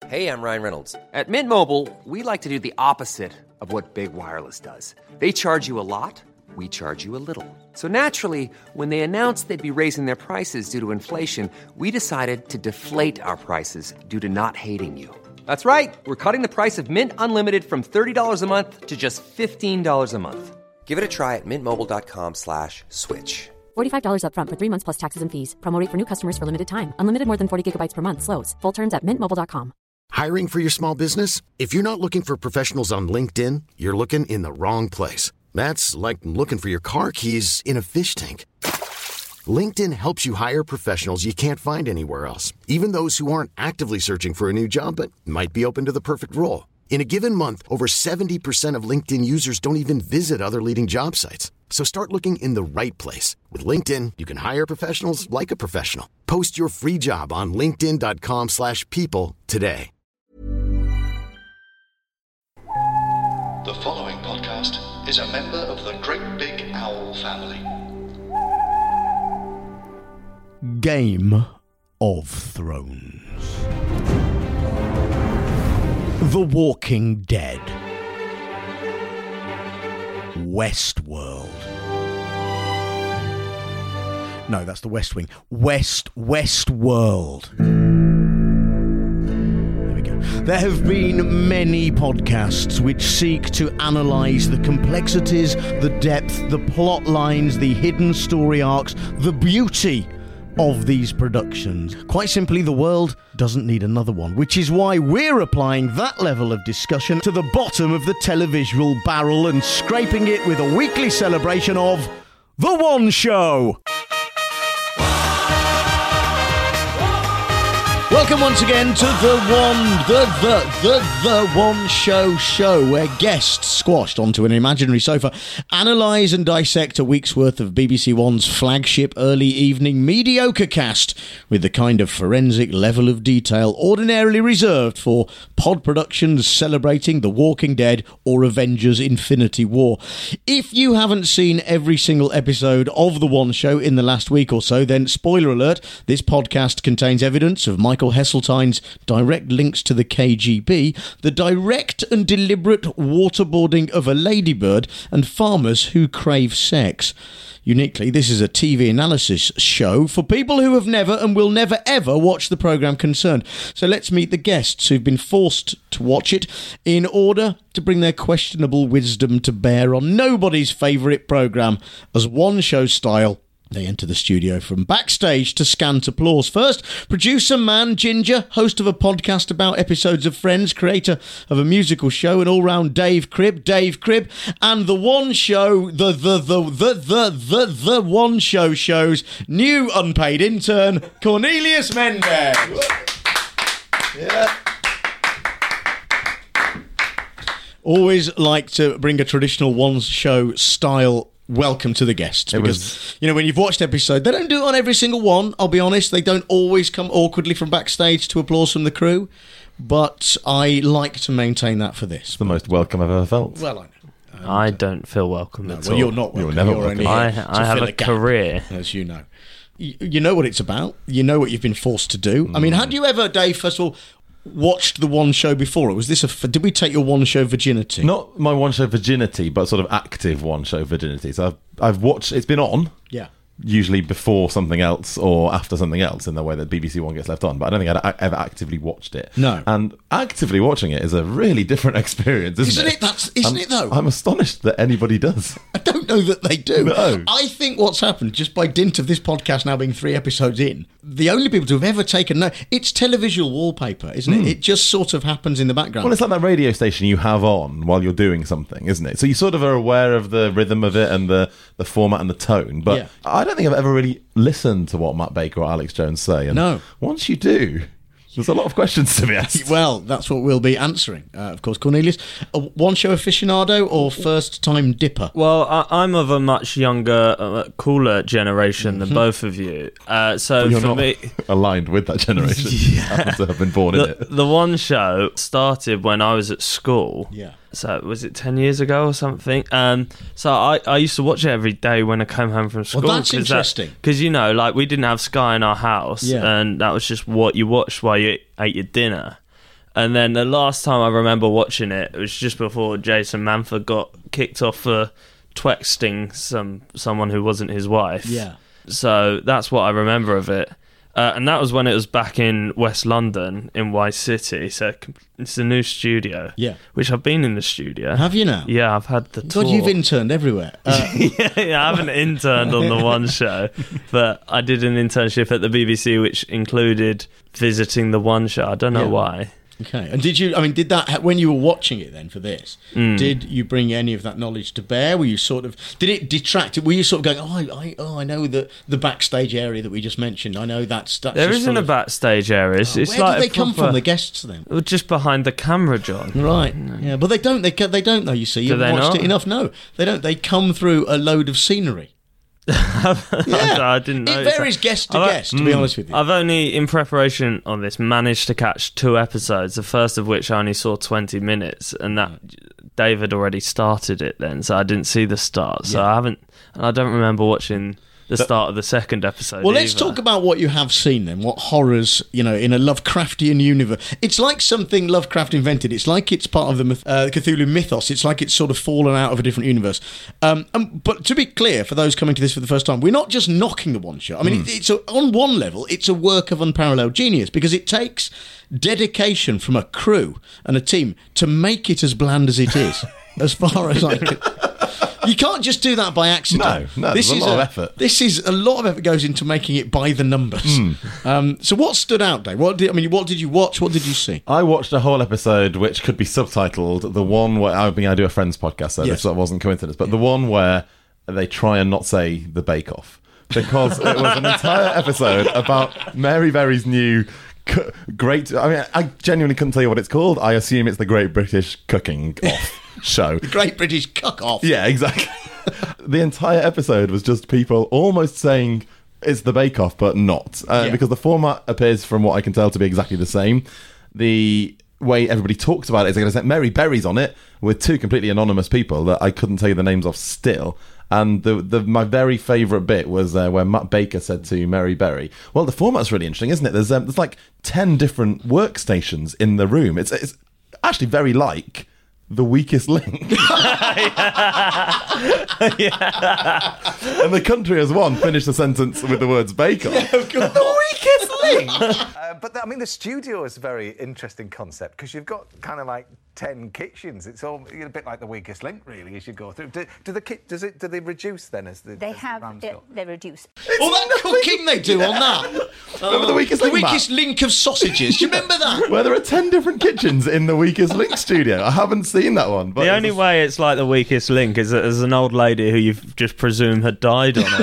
Hey, I'm Ryan Reynolds. At Mint Mobile, we like to do the opposite of what Big Wireless does. They charge you a lot, we charge you a little. So naturally, when they announced they'd be raising their prices due to inflation, we decided to deflate our prices due to not hating you. That's right. We're cutting the price of Mint Unlimited from $30 a month to just $15 a month. Give it a try at mintmobile.com/switch. $45 up front for 3 months plus taxes and fees. Promo rate for new customers for limited time. Unlimited more than 40 gigabytes per month. Slows full terms at mintmobile.com. Hiring for your small business? If you're not looking for professionals on LinkedIn, you're looking in the wrong place. That's like looking for your car keys in a fish tank. LinkedIn helps you hire professionals you can't find anywhere else, even those who aren't actively searching for a new job but might be open to the perfect role. In a given month, over 70% of LinkedIn users don't even visit other leading job sites. So start looking in the right place. With LinkedIn, you can hire professionals like a professional. Post your free job on linkedin.com/people today. The following podcast is a member of the Great Big Owl family. Game of Thrones. The Walking Dead. Westworld. No, that's the West Wing. Westworld. There we go. There have been many podcasts which seek to analyse the complexities, the depth, the plot lines, the hidden story arcs, the beauty of these productions. Quite simply, the world doesn't need another one, which is why we're applying that level of discussion to the bottom of the televisual barrel and scraping it with a weekly celebration of The One Show. Welcome once again to The One Show, where guests squashed onto an imaginary sofa analyse and dissect a week's worth of BBC One's flagship early evening mediocre cast with the kind of forensic level of detail ordinarily reserved for pod productions celebrating The Walking Dead or Avengers Infinity War. If you haven't seen every single episode of The One Show in the last week or so, then spoiler alert, this podcast contains evidence of Michael Heseltine's direct links to the KGB, the direct and deliberate waterboarding of a ladybird, and farmers who crave sex. Uniquely, this is a TV analysis show for people who have never and will never ever watch the programme concerned. So let's meet the guests who've been forced to watch it in order to bring their questionable wisdom to bear on nobody's favourite programme as One Show style. They enter the studio from backstage to scant applause. First, producer Man Ginger, host of a podcast about episodes of Friends, creator of a musical show, and all-round Dave Cribb, and The One Show, the One Show show's new unpaid intern, Cornelius Mendez. Yeah. Always like to bring a traditional One Show style welcome to the guests, because you know, when you've watched episode, they don't do it on every single one, I'll be honest. They don't always come awkwardly from backstage to applause from the crew, but I like to maintain that for this. It's the most welcome I've ever felt. Well, I know. I don't feel welcome at all. You're not welcome. You're never welcome. I have a career, as you know. You know what it's about. You know what you've been forced to do. I mean, had you ever, Dave, first of all, watched the One Show before? Or was this did we take your One Show virginity? Not my One Show virginity, but sort of active One Show virginity. So I've watched, it's been on. Yeah. Usually before something else or after something else in the way that BBC One gets left on. But I don't think I'd ever actively watched it. No. And actively watching it is a really different experience, isn't it? Isn't it though? I'm astonished that anybody does. I don't know that they do. No. I think what's happened, just by dint of this podcast now being 3 episodes in, the only people to have ever taken note, it's televisual wallpaper, isn't it? It just sort of happens in the background. Well, it's like that radio station you have on while you're doing something, isn't it? So you sort of are aware of the rhythm of it and the format and the tone. But yeah. I don't think I've ever really listened to what Matt Baker or Alex Jones say. And no. Once you do, there's a lot of questions to be asked. Well, that's what we'll be answering. Of course, Cornelius, a One Show aficionado or first-time dipper? Well, I'm of a much younger, cooler generation than both of you. So You're for not me, aligned with that generation. Yeah. Happens to have been born in it. The One Show started when I was at school. Yeah. So was it 10 years ago or something? So I used to watch it every day when I came home from school. Well, that's interesting. Because, you know, like, we didn't have Sky in our house, Yeah. and that was just what you watched while you ate your dinner. And then the last time I remember watching it, it was just before Jason Manford got kicked off for texting someone who wasn't his wife. Yeah. So that's what I remember of it. And that was when it was back in West London, in Y City. So it's a new studio. Yeah. Which I've been in the studio. Have you now? Yeah, I've had the tour. God, you've interned everywhere. Yeah, I haven't interned on the One show, but I did an internship at the BBC, which included visiting the One show. I don't know why. Okay. And did that, when you were watching it then for this, did you bring any of that knowledge to bear? Were you did it detract? Were you sort of going, I know the backstage area that we just mentioned. I know that's there isn't a backstage area. It's where like do they come from, the guests then? Just behind the camera, John. Right. Yeah, but they don't though, you see. You've watched it enough. No, they don't. They come through a load of scenery. I didn't know. It varies guest to guest, to be honest with you. I've only, in preparation on this, managed to catch 2 episodes, the first of which I only saw 20 minutes, and that Dave had already started it then, so I didn't see the start. So I don't remember watching the start of the second episode. Well, let's talk about what you have seen then. What horrors, in a Lovecraftian universe. It's like something Lovecraft invented. It's like it's part of the Cthulhu mythos. It's like it's sort of fallen out of a different universe. But to be clear, for those coming to this for the first time, we're not just knocking the One Shot. I mean, on one level, it's a work of unparalleled genius because it takes dedication from a crew and a team to make it as bland as it is, as far as I can... You can't just do that by accident. No, there's a lot of effort. A lot of effort goes into making it by the numbers. So what stood out, Dave? What did you watch? What did you see? I watched a whole episode which could be subtitled. The one where I do a Friends podcast, so this wasn't coincidence, but the one where they try and not say the Bake Off, because it was an entire episode about Mary Berry's new great... I mean, I genuinely couldn't tell you what it's called. I assume it's the Great British Cooking Off show. The Great British Cook-Off. Yeah, exactly. The entire episode was just people almost saying it's the Bake Off, but not. Because the format appears, from what I can tell, to be exactly the same. The way everybody talks about it is they're going to say Mary Berry's on it with 2 completely anonymous people that I couldn't tell you the names of still. And my very favourite bit was where Matt Baker said to Mary Berry, well, the format's really interesting, isn't it? There's like 10 different workstations in the room. It's actually very like The Weakest Link. And the country as one finished the sentence with the words Bake Off. Yeah, of course. The Weakest Link. But the studio is a very interesting concept because you've got kind of like 10 kitchens. It's all a bit like The Weakest Link, really, as you go through. Do they reduce then as the They as have the rams go? they reduce. All that cooking they do on that. Remember The Weakest Link, The Weakest Link of sausages. Do you remember that? Where there are 10 different kitchens in The Weakest Link studio. I haven't seen that one. But the only way it's like The Weakest Link is that there's an old lady who you've just presumed had died on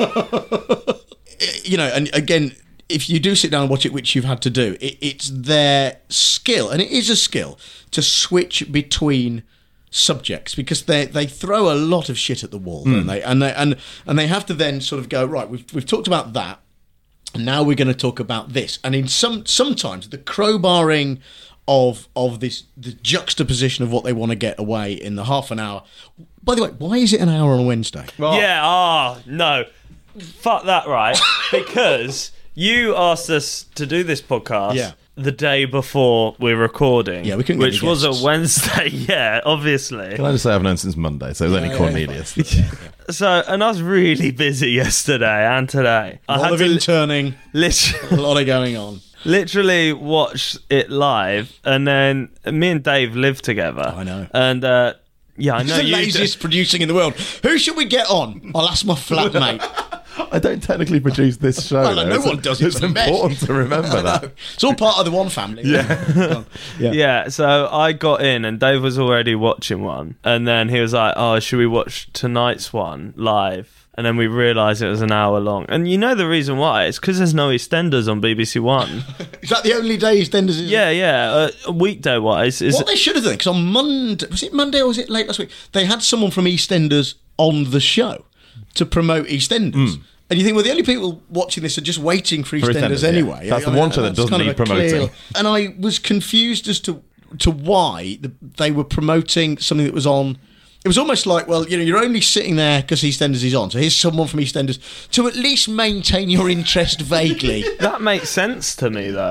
it. And again, if you do sit down and watch it, which you've had to do, it's their skill, and it is a skill, to switch between subjects, because they throw a lot of shit at the wall, don't they? And they have to then sort of go, right, we've talked about that, and now we're going to talk about this. And in sometimes the crowbarring of this, the juxtaposition of what they want to get away in the half an hour. By the way, why is it an hour on a Wednesday? No. Fuck that, right? Because you asked us to do this podcast the day before we're recording. Yeah, we couldn't get which any was guests. a Wednesday, obviously. Can I just say I've known since Monday, so it was only Cornelius. So, and I was really busy yesterday and today. A lot of interning, a lot of going on. Literally watched it live, and then me and Dave live together. I know. And I know He's the laziest producing in the world. Who should we get on? I'll ask my flatmate. I don't technically produce this show. Well, no one does it. It's important to remember that. It's all part of the One family. Yeah, so I got in and Dave was already watching one, and then he was like, oh, should we watch tonight's one live? And then we realised it was an hour long. And you know the reason why? It's because there's no EastEnders on BBC One. Is that the only day EastEnders is? Yeah. Weekday-wise. What they should have done, because on Monday... Was it Monday or was it late last week? They had someone from EastEnders on the show to promote EastEnders. And you think, well, the only people watching this are just waiting for EastEnders anyway. Yeah. That's the one show that doesn't need promoting. And I was confused as to why they were promoting something that was on... It was almost like, well, you're only sitting there because EastEnders is on, so here's someone from EastEnders to at least maintain your interest vaguely. That makes sense to me, though.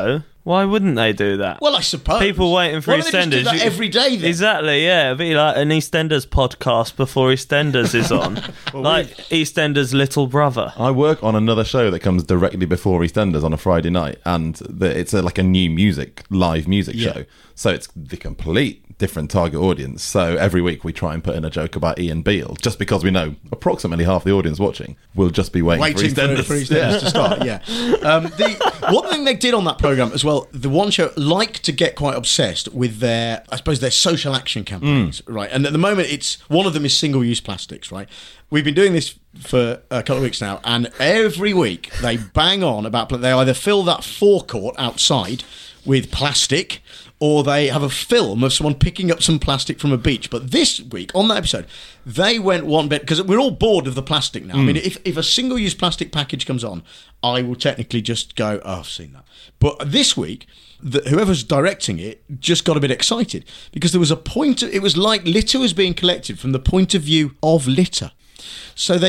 Why wouldn't they do that? Well, I suppose. People waiting for Why don't they EastEnders. just do that every day then? Exactly, yeah. It'd be like an EastEnders podcast before EastEnders is on. Like EastEnders' little brother. I work on another show that comes directly before EastEnders on a Friday night, and it's like a new live music show. So it's the complete different target audience. So every week we try and put in a joke about Ian Beale, just because we know approximately half the audience watching will just be waiting for EastEnders to start. Yeah. The one thing they did on that programme as well, the One Show liked to get quite obsessed with their social action campaigns, right? And at the moment, one of them is single-use plastics, right? We've been doing this for a couple of weeks now, and every week they bang on about, they either fill that forecourt outside with plastic, or they have a film of someone picking up some plastic from a beach. But this week, on that episode, they went one bit, because we're all bored of the plastic now. I mean, if a single-use plastic package comes on, I will technically just go, oh, I've seen that. But this week, whoever's directing it just got a bit excited, because there was it was like litter was being collected from the point of view of litter. So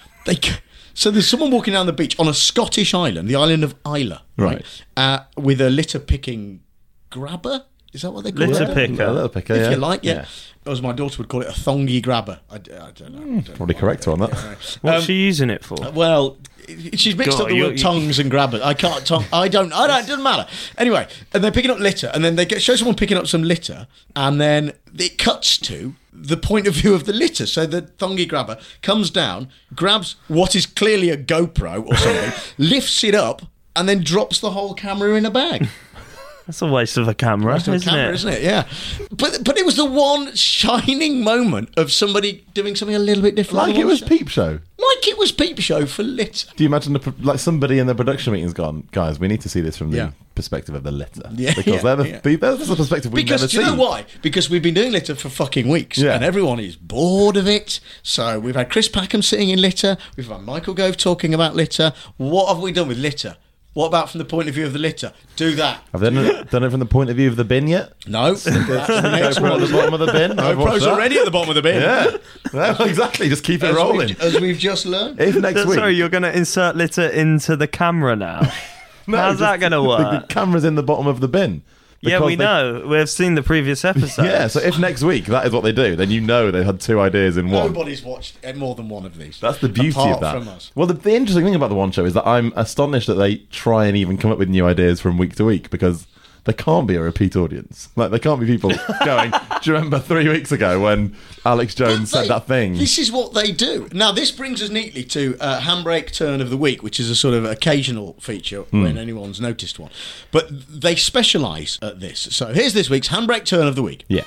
so there's someone walking down the beach on a Scottish island, the island of Islay, right? With a litter-picking grabber? Is that what they call it? Litter picker. A little picker, if you like, yeah. As my daughter would call it, a thongy grabber. I don't know. Probably correct her on that. What's she using it for? Well, she's mixed up the word tongues and grabbers. I can't. It doesn't matter. Anyway, and they're picking up litter, and then they show someone picking up some litter, and then it cuts to the point of view of the litter. So the thongy grabber comes down, grabs what is clearly a GoPro or something, lifts it up, and then drops the whole camera in a bag. That's a waste of a camera, isn't it? Yeah. But it was the one shining moment of somebody doing something a little bit different. Like it was Peep Show. Like it was Peep Show for litter. Do you imagine somebody in the production meeting's gone, guys, we need to see this from the perspective of the litter. Yeah, because that's the perspective we've never seen. Do you know why? Because we've been doing litter for fucking weeks, and everyone is bored of it. So we've had Chris Packham sitting in litter. We've had Michael Gove talking about litter. What have we done with litter? What about from the point of view of the litter? Do that. Have they done it from the point of view of the bin yet? No. That's the next one. At the bottom of the bin. GoPro's already at the bottom of the bin. Yeah. Well, exactly. Just keep it rolling. As we've just learned. If next week... Sorry, you're going to insert litter into the camera now? How's that going to work? The camera's in the bottom of the bin. Yeah, we know. We've seen the previous episode. Yeah, so if next week that is what they do, then you know they had two ideas in one. Nobody's watched more than one of these. That's the beauty of that. From us. Well, the interesting thing about the One Show is that I'm astonished that they try and even come up with new ideas from week to week, because there can't be a repeat audience. Like, there can't be people going, do you remember 3 weeks ago when Alex Jones said that thing? This is what they do. Now, this brings us neatly to Handbrake Turn of the Week, which is a sort of occasional feature when anyone's noticed one. But they specialise at this. So here's this week's Handbrake Turn of the Week. Yeah.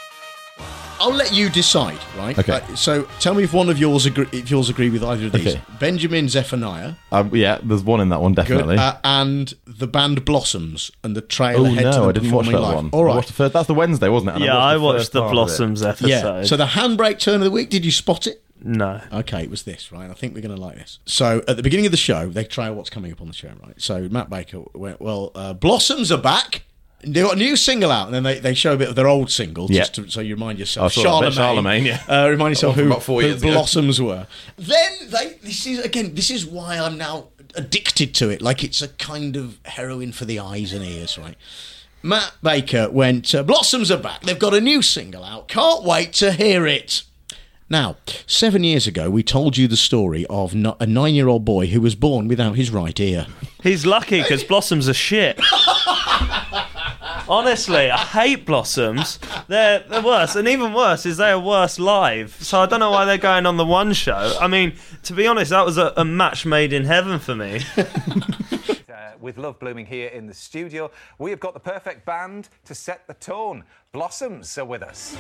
I'll let you decide, right? Okay. So tell me if yours agree with either of these. Okay. Benjamin Zephaniah. Yeah, there's one in that one, definitely. And the band Blossoms and the trail ahead to the I didn't watch that one. All right. I watched the first, that's the Wednesday, wasn't it? And I watched the Blossoms episode. Yeah. So the Handbrake Turn of the Week, did you spot it? No. Okay, it was this, right? I think we're going to like this. So at the beginning of the show, they trail what's coming up on the show, right? So Matt Baker went, Blossoms are back. They got a new single out, and then they show a bit of their old single, just so you remind yourself. Charlemagne, yeah. Remind yourself who the Blossoms were. Then this is why I'm now addicted to it. Like it's a kind of heroin for the eyes and ears, right? Matt Baker went, Blossoms are back. They've got a new single out. Can't wait to hear it. Now, 7 years ago, we told you the story of a 9-year-old boy who was born without his right ear. He's lucky because Blossoms are shit. Honestly, I hate Blossoms. They're worse. And even worse is they are worse live. So I don't know why they're going on the One Show. I mean, to be honest, that was a match made in heaven for me. With love blooming here in the studio, we have got the perfect band to set the tone. Blossoms are with us.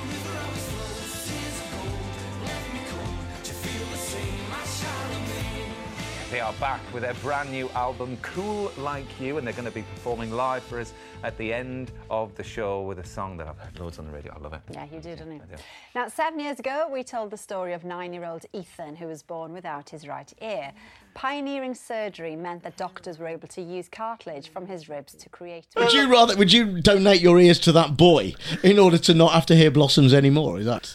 They are back with their brand new album, Cool Like You, and they're going to be performing live for us at the end of the show with a song that I've heard loads on the radio. I love it. Yeah, you do, don't you? Now, 7 years ago, we told the story of 9-year-old Ethan, who was born without his right ear. Pioneering surgery meant that doctors were able to use cartilage from his ribs to create... Would you donate your ears to that boy in order to not have to hear Blossoms anymore? Is that...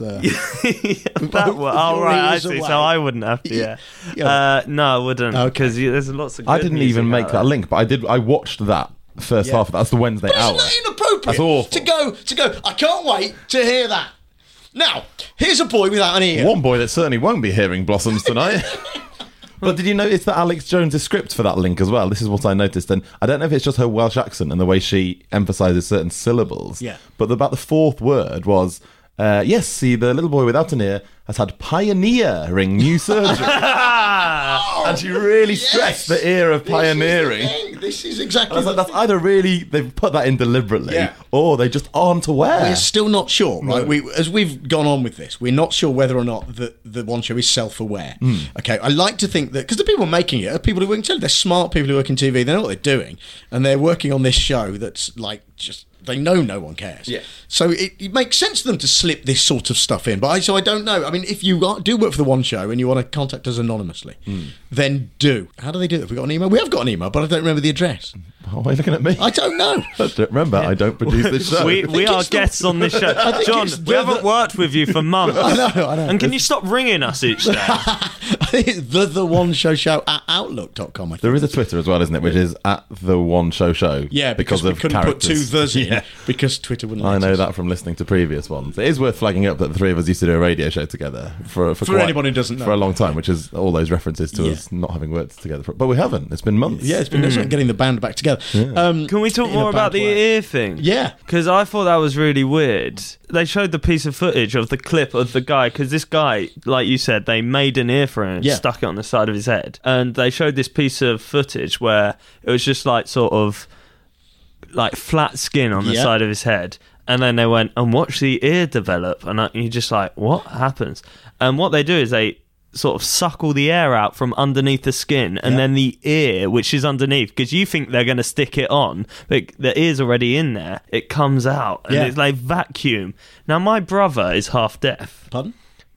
I see. So I wouldn't have to, yeah. No, I wouldn't, because there's lots of good I didn't even make that link, but I watched that first half. That's the Wednesday hour. Isn't that inappropriate? That's awful. To go. I can't wait to hear that. Now, here's a boy without an ear. One boy that certainly won't be hearing Blossoms tonight. But did you notice that Alex Jones' script for that link as well? This is what I noticed, and I don't know if it's just her Welsh accent and the way she emphasises certain syllables. Yeah. But about the fourth word was, yes, see, the little boy without an ear has had pioneering new surgery. And she really stressed the ear of pioneering. This is exactly. I was like, that's either really they've put that in deliberately, or they just aren't aware. We're still not sure, right? As we've gone on with this, we're not sure whether or not the One Show is self-aware. Okay, I like to think that because the people making it are people who work in TV. They're smart people who work in TV. They know what they're doing, and they're working on this show that's like just. They know no one cares. Yeah. So it makes sense to them to slip this sort of stuff in. But I don't know. I mean, if you do work for the One Show and you want to contact us anonymously, then do. How do they do it? Have we got an email? We have got an email, but I don't remember the address. Why are you looking at me? I don't know. I don't remember. I don't produce this show. We are guests on this show. John, we haven't worked with you for months. I know. And can you stop ringing us each day? I think it's the One Show at outlook.com. I think. There is a Twitter as well, isn't it? Which is at the One Show Show. Yeah, because we couldn't characters. put two thes in because Twitter wouldn't. I know us. that from listening to previous ones. It is worth flagging up that the three of us used to do a radio show together for anyone who doesn't know. For a long time, which is all those references to us not having worked together. But we haven't. It's been months. Yeah, it's been getting the band back together. Yeah. Can we talk more about the ear thing? Yeah. Because I thought that was really weird. They showed the piece of footage of the clip of the guy, because this guy, like you said, they made an ear for him and stuck it on the side of his head. And they showed this piece of footage where it was just like sort of like flat skin on the side of his head. And then they went and watch the ear develop. And you're just like, what happens? And what they do is they sort of suckle the air out from underneath the skin, and then the ear, which is underneath, because you think they're going to stick it on, but the ear's already in there, it comes out, and it's like vacuum. Now, my brother is half deaf. Pardon?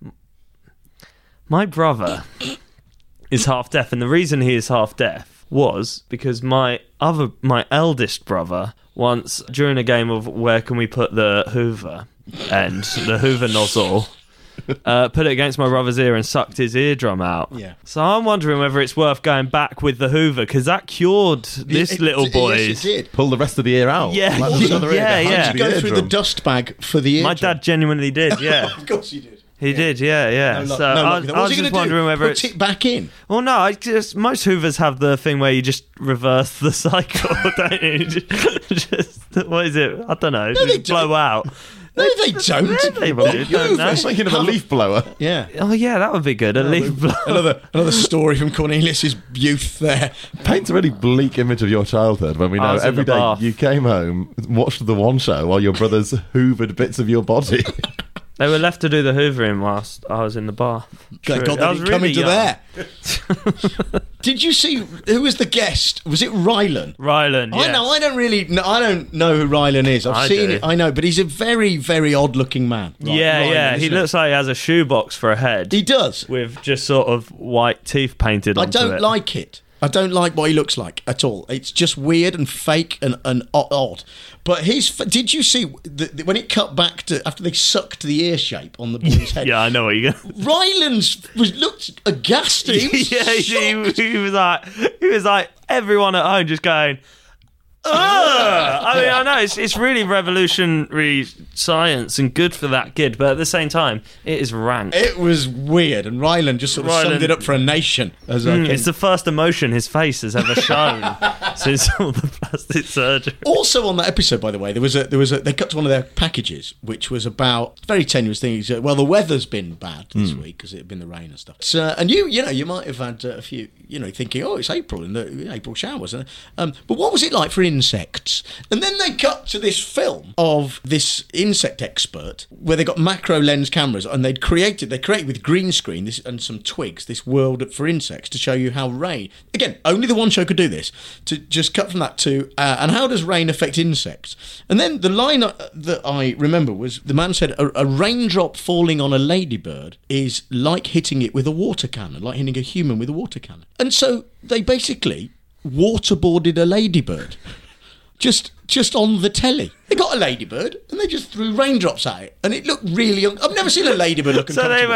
My brother is half deaf, and the reason he is half deaf was because my eldest brother once, during a game of where can we put the Hoover and the Hoover nozzle, put it against my brother's ear and sucked his eardrum out. Yeah. So I'm wondering whether it's worth going back with the Hoover, because that cured this little boy's. Yes, it did. Pull the rest of the ear out. Yeah, Like there's another ear behind Did you the go through the eardrum. dust bag for the ear? My dad genuinely did, yeah. Of course you did. He did, yeah. No, So I was just wondering whether put it back in. Well, no, most Hoovers have the thing where you just reverse the cycle, don't you? Just what is it? I don't know. No, they just blow out. No, they don't. They do, don't they? I'm thinking of a leaf blower. Yeah. Oh, yeah, that would be good. A leaf blower. Another story from Cornelius's youth there. Paints a really bleak image of your childhood when we know was in every the day bath. you came home, watched the One Show while your brothers hoovered bits of your body. They were left to do the hoovering whilst I was in the bath. Thank God I they was didn't come really into young. there. Did you see who was the guest? Was it Rylan? Rylan, yes. I know. I don't know who Rylan is. I've seen do. it. I know, but he's a very, very odd-looking man. Yeah. Rylan, He isn't looks like he has a shoebox for a head. He does. With just sort of white teeth painted I onto it. don't like it. I don't like what he looks like at all. It's just weird and fake and odd. But did you see when it cut back to after they sucked the ear shape on the boy's head? Yeah, I know what you're going. Rylan's looked aghast. He was he was like everyone at home just going. I mean, I know it's really revolutionary science and good for that kid, but at the same time, it is rank. It was weird, and Rylan just sort of summed it up for a nation. It's the first emotion his face has ever shown since all the plastic surgery. Also on that episode, by the way, there was a they cut to one of their packages, which was about very tenuous things. Well, the weather's been bad this week because it had been the rain and stuff. So, and you might have had a few, thinking, oh, it's April and the April showers. But what was it like for insects? And then they cut to this film of this insect expert where they got macro lens cameras and they created with green screen and some twigs this world for insects to show you how rain, again, only the One Show could do this, to just cut from that to and how does rain affect insects? And then the line that I remember was the man said a raindrop falling on a ladybird is like hitting it with a water cannon, like hitting a human with a water cannon. And so they basically waterboarded a ladybird just on the telly. They got a ladybird and they just threw raindrops at it, and it looked really I've never seen a ladybird look So uncomfortable. they went,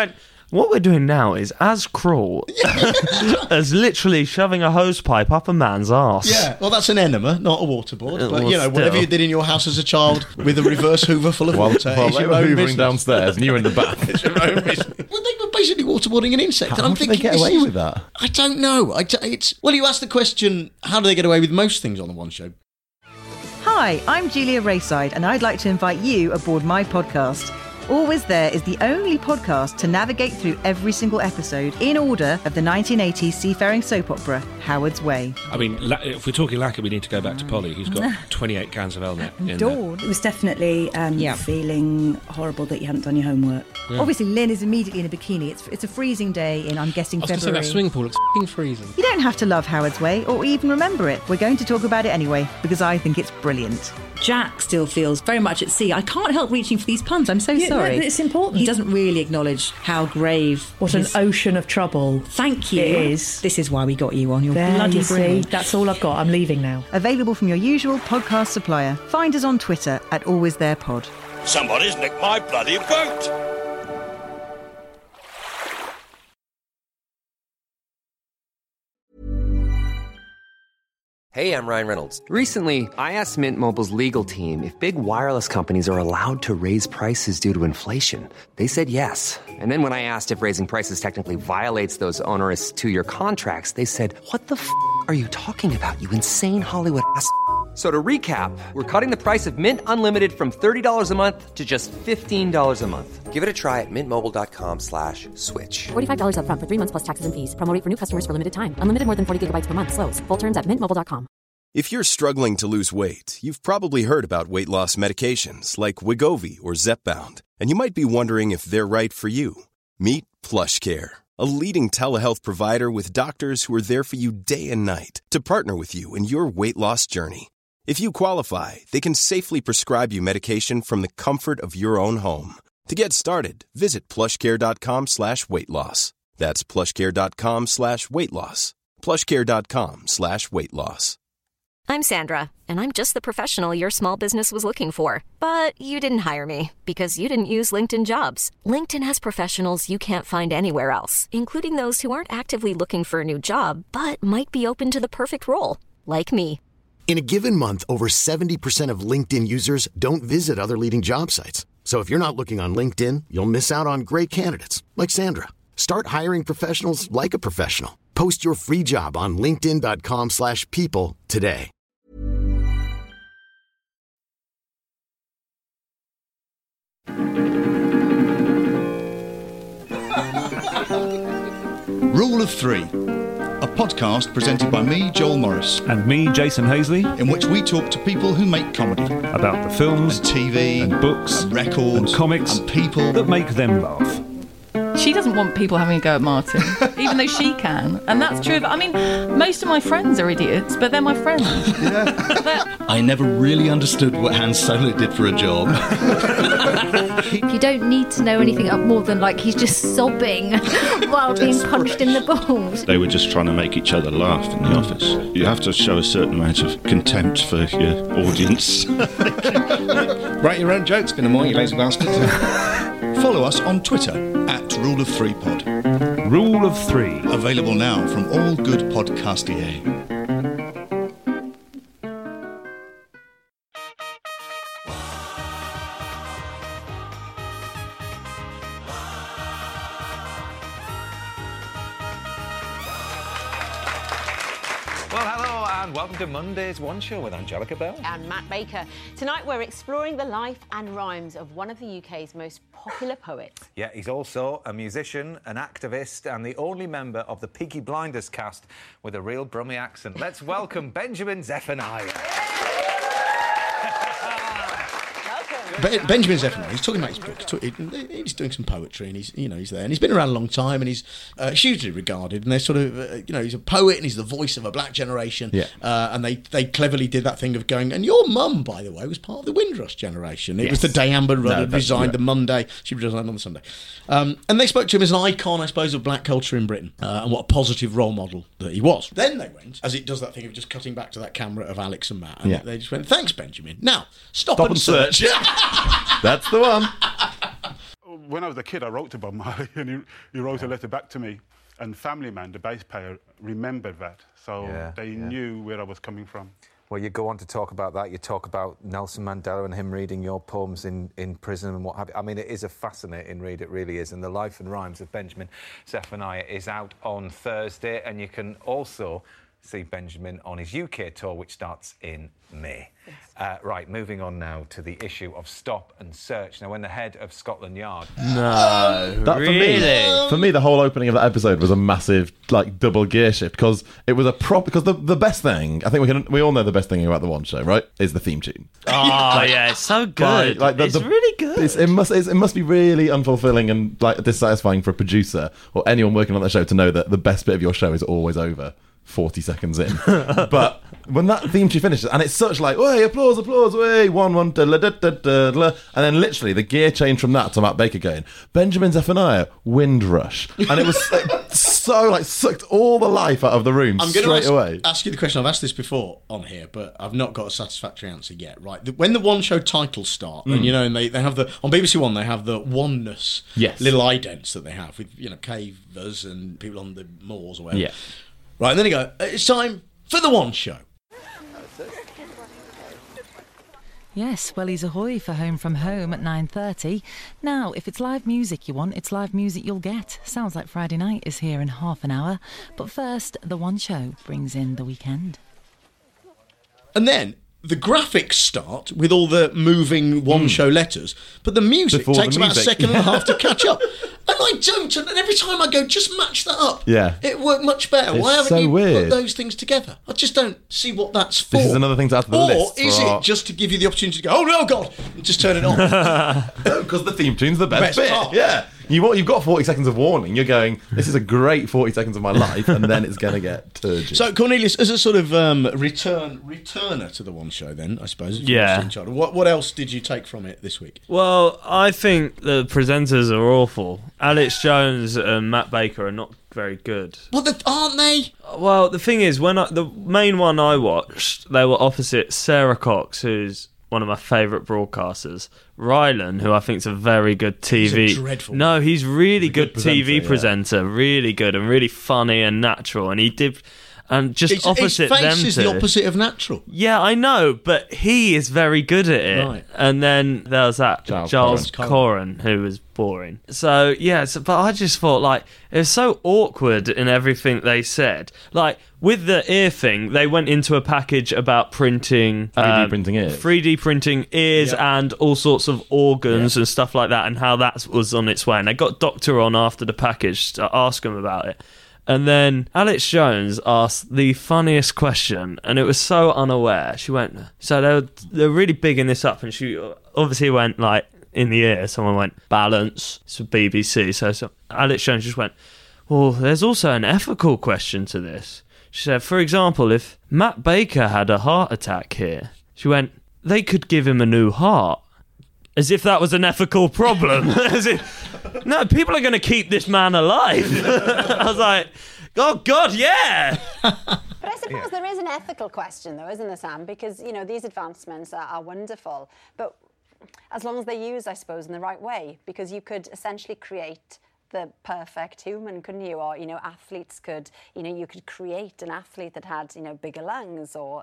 What we're doing now is as cruel as literally shoving a hose pipe up a man's arse. Yeah, well, that's an enema, not a waterboard. But, Well, you know, whatever still. you did in your house as a child with a reverse hoover full of water While is they your were own hoovering business. downstairs and you were in the bath. It's your own business. Well, they were basically waterboarding an insect. How and I'm did thinking, they get this away is- with that? I don't know. Well, you asked the question, how do they get away with most things on the One Show? Hi, I'm Julia Rayside, and I'd like to invite you aboard my podcast. Always There is the only podcast to navigate through every single episode in order of the 1980s seafaring soap opera, Howard's Way. I mean, if we're talking lacquer, we need to go back to Polly, who's got 28 cans of Elnet in there. Dawn. It was definitely feeling horrible that you hadn't done your homework. Yeah. Obviously, Lynn is immediately in a bikini. It's a freezing day in, I'm guessing, I was going to say, February. that swimming pool looks f***ing freezing. You don't have to love Howard's Way or even remember it. We're going to talk about it anyway, because I think it's brilliant. Jack still feels very much at sea. I can't help reaching for these puns. I'm so sorry. It's important. He doesn't really acknowledge how grave. What an ocean of trouble. Thank you. It is. This is why we got you on. You're There bloody you see. brilliant. That's all I've got. I'm leaving now. Available from your usual podcast supplier. Find us on Twitter at AlwaysTherePod. Somebody's nicked my bloody boat! Hey, I'm Ryan Reynolds. Recently, I asked Mint Mobile's legal team if big wireless companies are allowed to raise prices due to inflation. They said yes. And then when I asked if raising prices technically violates those onerous 2-year contracts, they said, "What the f*** are you talking about, you insane Hollywood ass?" So to recap, we're cutting the price of Mint Unlimited from $30 a month to just $15 a month. Give it a try at mintmobile.com/switch. $45 up front for 3 months plus taxes and fees. Promo rate for new customers for limited time. Unlimited more than 40 gigabytes per month. Slows full terms at mintmobile.com. If you're struggling to lose weight, you've probably heard about weight loss medications like Wegovy or Zepbound, and you might be wondering if they're right for you. Meet PlushCare, a leading telehealth provider with doctors who are there for you day and night to partner with you in your weight loss journey. If you qualify, they can safely prescribe you medication from the comfort of your own home. To get started, visit plushcare.com/weightloss. That's plushcare.com/weightloss. plushcare.com/weightloss. I'm Sandra, and I'm just the professional your small business was looking for. But you didn't hire me because you didn't use LinkedIn Jobs. LinkedIn has professionals you can't find anywhere else, including those who aren't actively looking for a new job, but might be open to the perfect role, like me. In a given month, over 70% of LinkedIn users don't visit other leading job sites. So if you're not looking on LinkedIn, you'll miss out on great candidates like Sandra. Start hiring professionals like a professional. Post your free job on linkedin.com/people today. Rule of Three, a podcast presented by me, Joel Morris. And me, Jason Hazley. In which we talk to people who make comedy. About the films, and TV, and books, and records, and comics, and people that make them laugh. She doesn't want people having a go at Martin, even though she can. And that's true. I mean, most of my friends are idiots, but they're my friends. I never really understood what Han Solo did for a job. You don't need to know anything more than, like, he's just sobbing while being punched in the balls. They were just trying to make each other laugh in the office. You have to show a certain amount of contempt for your audience. Write your own jokes, been a more, you lazy bastard. Follow us on Twitter at Rule of Three Pod. Rule of Three. Available now from all good podcastier. Well, hello and welcome to Monday's One Show with Angelica Bell and Matt Baker. Tonight we're exploring the life and rhymes of one of the UK's most popular poets. Yeah, he's also a musician, an activist, and the only member of the Peaky Blinders cast with a real Brummie accent. Let's welcome Benjamin Zephaniah. Benjamin Zephaniah, he's talking about his book. He's doing some poetry, and he's there, and he's been around a long time, and he's hugely regarded. And they're sort of, he's a poet, and he's the voice of a black generation. Yeah. And they cleverly did that thing of going. And your mum, by the way, was part of the Windrush generation. It was the day Amber Rudd resigned the Monday. She resigned on the Sunday. And they spoke to him as an icon, I suppose, of black culture in Britain, and what a positive role model that he was. Then they went, as it does that thing of just cutting back to that camera of Alex and Matt, and they just went, "Thanks, Benjamin. Now stop and search." That's the one. when I was a kid, I wrote to Bob Marley, and he wrote a letter back to me. And Family Man, the bass player, remembered that, so they knew where I was coming from. Well, you go on to talk about that. You talk about Nelson Mandela and him reading your poems in prison and what have you. I mean, it is a fascinating read, it really is. And The Life and Rhymes of Benjamin Zephaniah is out on Thursday, and you can also see Benjamin on his UK tour, which starts in May. Yes. Right, moving on now to the issue of stop and search. Now, when the head of Scotland Yard... No, that, really? For me, the whole opening of that episode was a massive, like, double gear shift, because it was a because the best thing, I think we all know the best thing about the One Show, right, is the theme tune. Oh, yeah, it's so good. It's really good. It must be really unfulfilling and, like, dissatisfying for a producer or anyone working on that show to know that the best bit of your show is always over 40 seconds in. But when that theme tune finishes, and it's such like, hey, applause, way, 1 da da da da da, and then literally the gear change from that to Matt Baker going, Benjamin Zephaniah, Windrush, and it was so like sucked all the life out of the room straight away. Ask you the question. I've asked this before on here, but I've not got a satisfactory answer yet. Right, when the One Show titles start, and and they have on BBC One, they have the oneness little idents that they have with cavers and people on the moors or whatever. Yeah. Right, and then you go, it's time for the One Show. Yes, wellies ahoy for Home From Home at 9:30. Now, if it's live music you want, it's live music you'll get. Sounds like Friday night is here in half an hour. But first, the One Show brings in the weekend. And then the graphics start with all the moving One Show letters, but the music takes about a second and a half to catch up. And I don't, and every time I go, just match that up. Yeah. It worked much better. Why haven't you put those things together? I just don't see what that's for. This is another thing to add to the list. Or is it just to give you the opportunity to go, oh no, God, and just turn it on? Because the theme tune's the best bit. Part. Yeah. You've got 40 seconds of warning. You're going, this is a great 40 seconds of my life, and then it's going to get turgid. So, Cornelius, as a sort of returner to the One Show then, I suppose. Yeah. What else did you take from it this week? Well, I think the presenters are awful. Alex Jones and Matt Baker are not very good. Well, aren't they? Well, the thing is, the main one I watched, they were opposite Sarah Cox, who's one of my favourite broadcasters, Rylan, who I think is a very good TV. He's a dreadful. No, he's really good TV presenter, really good and really funny and natural. And he did, and just opposite them. His face is the opposite of natural. Yeah, I know, but he is very good at it. Right. And then there was that Giles Coren, who was boring. So yeah, but I just thought like it was so awkward in everything they said. Like with the ear thing, they went into a package about printing 3D printing ears and all sorts of organs and stuff like that, and how that was on its way. And they got Doctor on after the package to ask him about it. And then Alex Jones asked the funniest question, and it was so unaware. She went, so they're really bigging this up, and she obviously went like in the ear. Someone went balance. It's for BBC. So Alex Jones just went, well, there's also an ethical question to this. She said, for example, if Matt Baker had a heart attack here, she went, they could give him a new heart. As if that was an ethical problem. As if, no, people are going to keep this man alive. I was like, oh, God, yeah. But I suppose there is an ethical question, though, isn't there, Sam? Because, these advancements are wonderful. But as long as they're used, I suppose, in the right way, because you could essentially create the perfect human, couldn't you? Or, athletes could, you could create an athlete that had, bigger lungs or,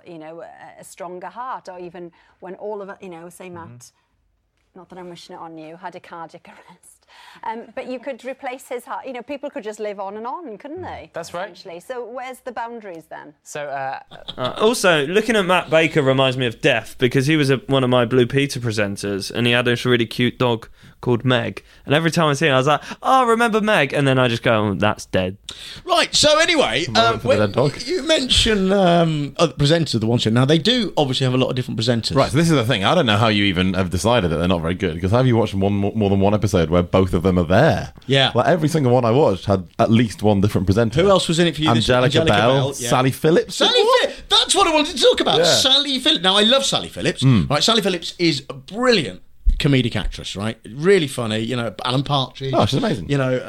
a stronger heart, or even when all of it, say Matt, not that I'm wishing it on you, had a cardiac arrest. But you could replace his heart. People could just live on and on, couldn't they? That's right. So where's the boundaries then? So also, looking at Matt Baker reminds me of Death, because he was one of my Blue Peter presenters, and he had this really cute dog called Meg. And every time I see it, I was like, oh, remember Meg? And then I just go, oh, that's dead. Right, so anyway, you mentioned other presenters of the One Show. Now, they do obviously have a lot of different presenters. Right, so this is the thing. I don't know how you even have decided that they're not very good, because have you watched more than one episode where both of them are there? Yeah. Like, every single one I watched had at least one different presenter. Who else was in it for you? Angelica Bell, Sally Phillips. Sally Phillips! That's what I wanted to talk about. Yeah. Sally Phillips. Now, I love Sally Phillips. Right, Sally Phillips is a brilliant comedic actress, right? Really funny. Alan Partridge. Oh, she's amazing.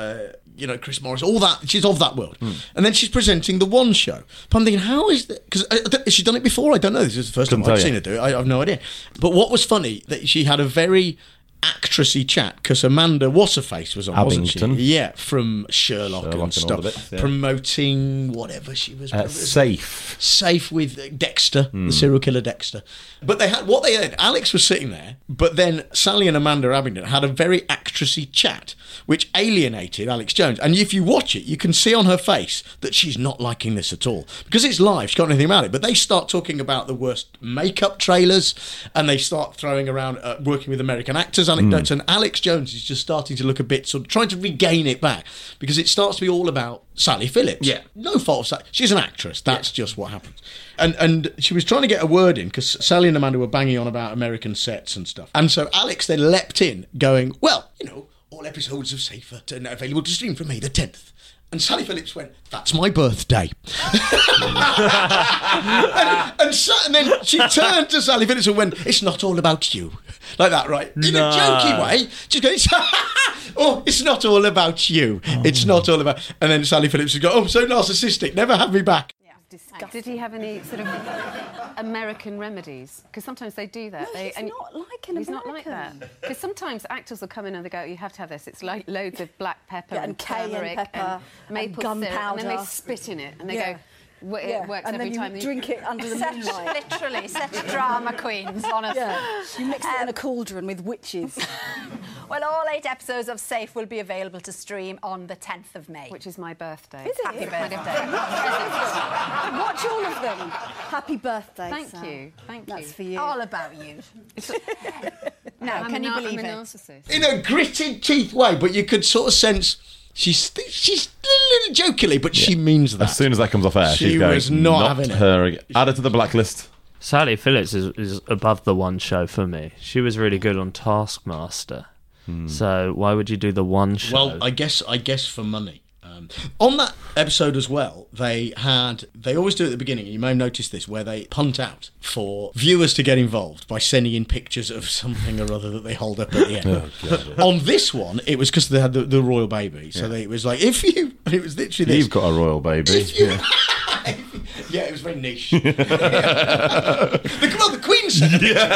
Chris Morris, all that. She's of that world. And then she's presenting the One Show. But I'm thinking, how is that? Because has she done it before? I don't know. This is the first time I've seen her do it. I have no idea. But what was funny, that she had a very actressy chat because Amanda What's-Her-Face was on, Abington. wasn't she? Yeah, from Sherlock and all stuff. the bits, yeah. Promoting whatever she was. Safe with Dexter, the serial killer Dexter. But what they had, Alex was sitting there, but then Sally and Amanda Abington had a very actressy chat, which alienated Alex Jones. And if you watch it, you can see on her face that she's not liking this at all. Because it's live, she's got anything about it. But they start talking about the worst makeup trailers, and they start throwing around working with American actors anecdotes, and Alex Jones is just starting to look a bit sort of trying to regain it back, because it starts to be all about Sally Phillips. Yeah. No fault of Sally. She's an actress. That's just what happens. And she was trying to get a word in because Sally and Amanda were banging on about American sets and stuff. And so Alex then leapt in going, well, all episodes of Safe are available to stream from May the 10th. And Sally Phillips went, that's my birthday. and then she turned to Sally Phillips and went, it's not all about you. Like that, right? In a jokey way. She's going, oh, it's not all about you. It's not all about... And then Sally Phillips would go, oh, I'm so narcissistic. Never have me back. Did he have any sort of American remedies? Because sometimes they do that. No, he's not like an American. He's not like that. Because sometimes actors will come in and they go, you have to have this. It's like loads of black pepper and cayenne pepper and maple and syrup, gunpowder. and then they spit in it and they go... It works and every then time. You drink it under the moonlight. Literally, such drama queens, honestly. Yeah. You mix it in a cauldron with witches. Well, all 8 episodes of Safe will be available to stream on the 10th of May. Which is my birthday. Is it? Happy birthday. Watch all of them. Happy birthday, Thank Sam. you. That's for you. All about you. Now, can you believe I'm a it? narcissist. In a gritted teeth way, but you could sort of sense... She's a little jokingly, but she means that. As soon as that comes off air, she she's going, was not having it. Her again. Add her to the blacklist. Sally Phillips is above the One Show for me. She was really good on Taskmaster. So why would you do the One Show? Well, I guess for money. On that episode as well, they always do it at the beginning, and you may have noticed this, where they punt out for viewers to get involved by sending in pictures of something or other that they hold up at the end. On this one, it was because they had the royal baby, so it was like, and it was literally this. You've got a royal baby. Yeah, it was very niche. The Queen said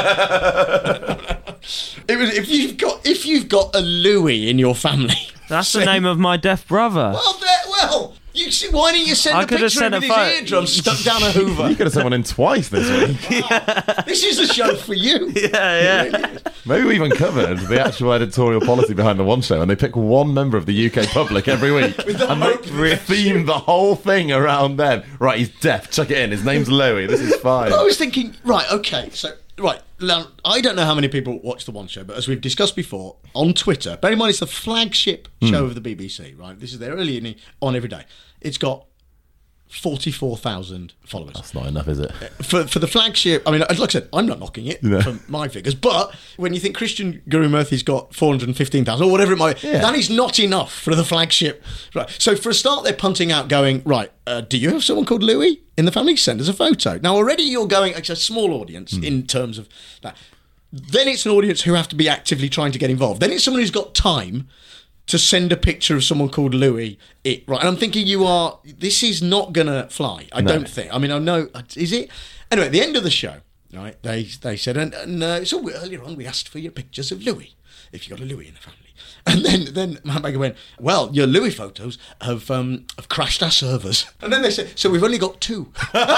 it was if you've got a Louis in your family. That's the name of my deaf brother. Well, you see, why didn't you send a picture of his eardrum stuck down a Hoover? You could have sent one in twice this week. This is a show for you. Yeah. Maybe we even covered the actual editorial policy behind the One Show, and they pick one member of the UK public every week, and they theme the whole thing around them. Right, he's deaf. Chuck it in. His name's Louis. This is fine. I was thinking, right, okay, so... Right, now, I don't know how many people watch The One Show, but as we've discussed before, on Twitter, bear in mind it's the flagship show of the BBC, right? This is their early evening on every day. It's got 44,000 followers. That's not enough, is it? For the flagship, I mean, like I said, I'm not knocking it from my figures, but when you think Christian Guru Murthy's got 415,000 or whatever it might be, that is not enough for the flagship. Right. So for a start, they're punting out going, right, do you have someone called Louis in the family? Send us a photo. Now, already you're going, it's a small audience in terms of that. Then it's an audience who have to be actively trying to get involved. Then it's someone who's got time to send a picture of someone called Louis. Right, and I'm thinking this is not going to fly. I don't think. I mean, I know, is it? Anyway, at the end of the show, right, they said, and so earlier on we asked for your pictures of Louis, if you've got a Louis in the family. And then Matt Baker went, well, your Louis photos have crashed our servers. And then they said, so we've only got 2.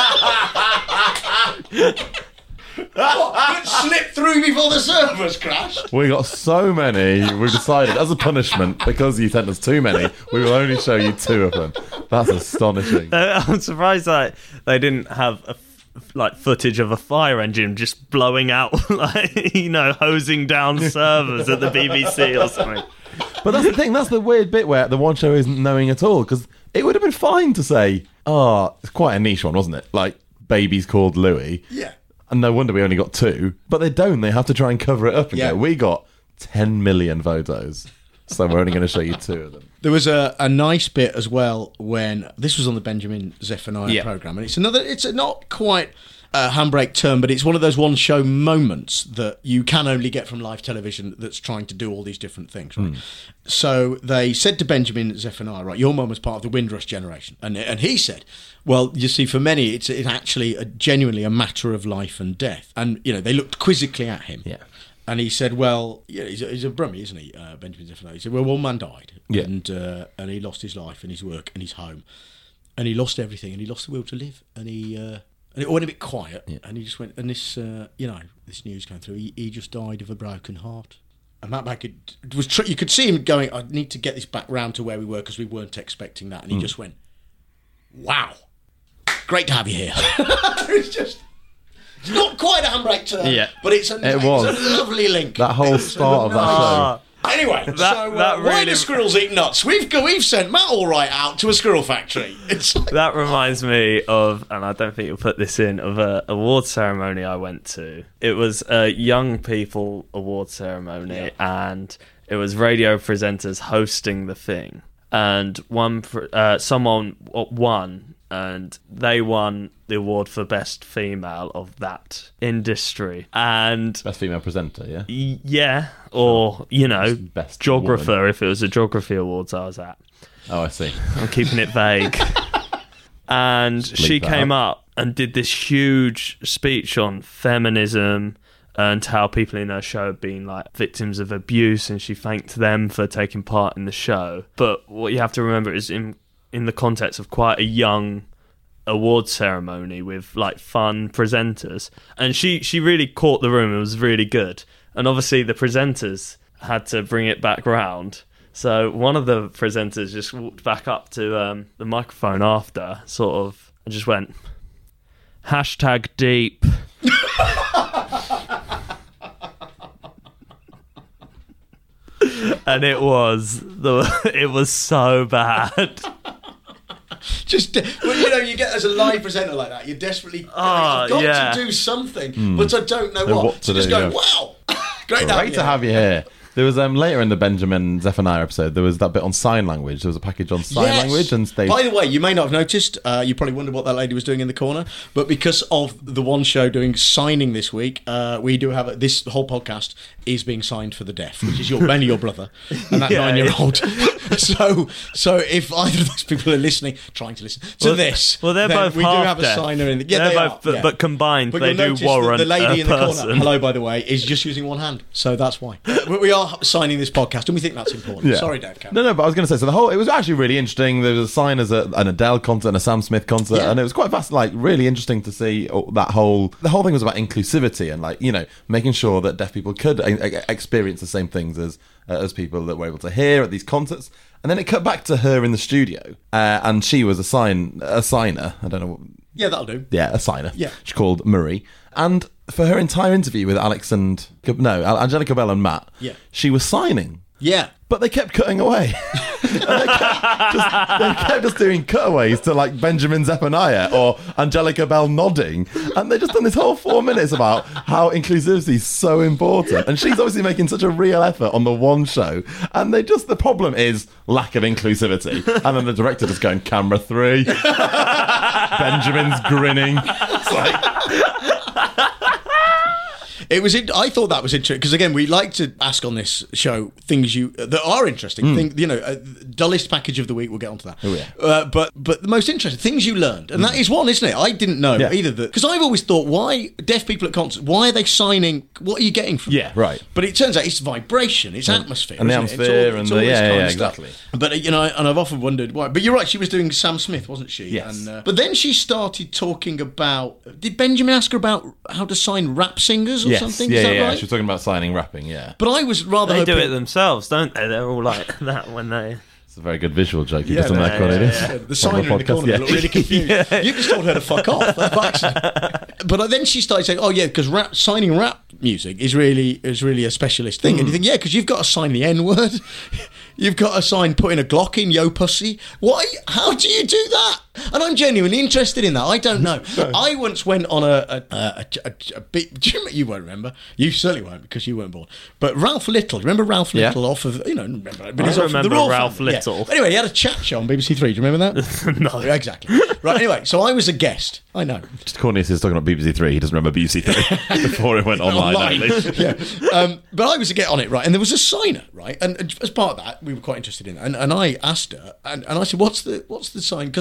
What? It slipped through before the servers crashed? We got so many, we've decided, as a punishment, because you sent us too many, we will only show you 2 of them. That's astonishing. I'm surprised that they didn't have footage of a fire engine just blowing out, hosing down servers at the BBC or something. But that's the thing, that's the weird bit where the One Show isn't knowing at all, because it would have been fine to say, it's quite a niche one, wasn't it? Like, babies called Louis. Yeah. And no wonder we only got 2. But they don't. They have to try and cover it up and go, we got 10 million photos. So we're only going to show you 2 of them. There was a nice bit as well when... This was on the Benjamin Zephaniah programme. And it's not quite a handbrake term, but it's one of those one-show moments that you can only get from live television that's trying to do all these different things, right? So they said to Benjamin Zephaniah, right, your mum was part of the Windrush generation. And he said... Well, you see, for many, it's actually genuinely a matter of life and death. And, they looked quizzically at him. Yeah. And he said, well, yeah, he's a Brummie, isn't he, Benjamin Zephaniah? He said, well, one man died, and he lost his life and his work and his home, and he lost everything, and he lost the will to live, and it went a bit quiet, and he just went, and this, this news came through. He just died of a broken heart. And Matt Baggett you could see him going, I need to get this back round to where we were because we weren't expecting that, and he just went, wow, great to have you here. It's not quite a handbrake turn, but it's a lovely link. That whole start of that show. Anyway, why do squirrels eat nuts? We've sent Matt Allwright out to a squirrel factory. That reminds me of, and I don't think you'll put this in, of an award ceremony I went to. It was a young people award ceremony, and it was radio presenters hosting the thing. And someone won, and they won the award for best female of that industry. And best female presenter, yeah? Yeah, or, best geographer, woman. if it was a geography awards I was at. Oh, I see. I'm keeping it vague. And she came up and did this huge speech on feminism and how people in her show have been like victims of abuse, and she thanked them for taking part in the show. But what you have to remember is in the context of quite a young award ceremony with like fun presenters, and she really caught the room. It was really good, and obviously the presenters had to bring it back round. So one of the presenters just walked back up to the microphone after, sort of, and just went, #deep. And it was so bad. Just, you get as a live presenter like that, you're desperately I've got to do something, but I don't know what. So just go, wow, great to have you here. There was later in the Benjamin Zephaniah episode, there was that bit on sign language. There was a package on sign language, and by the way, you may not have noticed. You probably wondered what that lady was doing in the corner, but because of the one show doing signing this week, we do have this whole podcast is being signed for the deaf, which is mainly your brother and that 9-year-old. So if either of those people are trying to listen to this, they're both we half do have deaf. a signer in. They're both, but combined, they do warrant the lady in the person. corner. Hello, by the way, is just using one hand, so that's why we are signing this podcast, and we think that's important. Yeah. Sorry, Dave. No, but I was going to say, so it was actually really interesting. There was a sign as an Adele concert and a Sam Smith concert, and it was quite fast, like really interesting to see the whole thing was about inclusivity and making sure that deaf people could experience the same things as people that were able to hear at these concerts. And then it cut back to her in the studio, and she was a signer. I don't know. Yeah, that'll do. Yeah, a signer. Yeah, she's called Marie, and for her entire interview with Angelica Bell and Matt, she was signing. Yeah. But they kept cutting away. They kept just doing cutaways to like Benjamin Zephaniah or Angelica Bell nodding. And they just done this whole 4 minutes about how inclusivity is so important. And she's obviously making such a real effort on the one show. And the problem is lack of inclusivity. And then the director just going, camera 3. Benjamin's grinning. It's like... I thought that was interesting because again, we like to ask on this show things that are interesting. Dullest package of the week. We'll get onto that. Oh yeah. But the most interesting things you learned, and that is one, isn't it? I didn't know either because I've always thought, why deaf people at concerts? Why are they signing? What are you getting from? Yeah, right. But it turns out it's vibration, it's atmosphere, and the atmosphere, and exactly. But and I've often wondered why. But you're right. She was doing Sam Smith, wasn't she? Yes. And, but then she started talking about. Did Benjamin ask her about how to sign rap singers or something? Yeah, Is that right? She was talking about signing rapping, yeah. But I was rather They hoping... do it themselves, don't they? They're all like that when they... It's a very good visual joke. You just don't know what it is. The signer in the corner looked really confused. You just told her to fuck off. But then she started saying, because signing rap music is really a specialist thing. And you think, because you've got to sign the N-word. You've got to sign putting a Glock in yo pussy. Why? How do you do that? And I'm genuinely interested in that. I don't know. I once went on a bit. You won't remember. You certainly won't because you weren't born. But Ralph Little. Remember Ralph Little off of remember? But I remember Ralph Little. Yeah. Anyway, he had a chat show on BBC Three. Do you remember that? No, exactly. Right. Anyway, so I was a guest. I know. Just Cornelius is talking about BBC Three. He doesn't remember BBC Three before it went online. But I was a get on it, right? And there was a signer, right? And as part of that, we were quite interested in that. And I asked her, and I said, "What's the sign?" Because I think I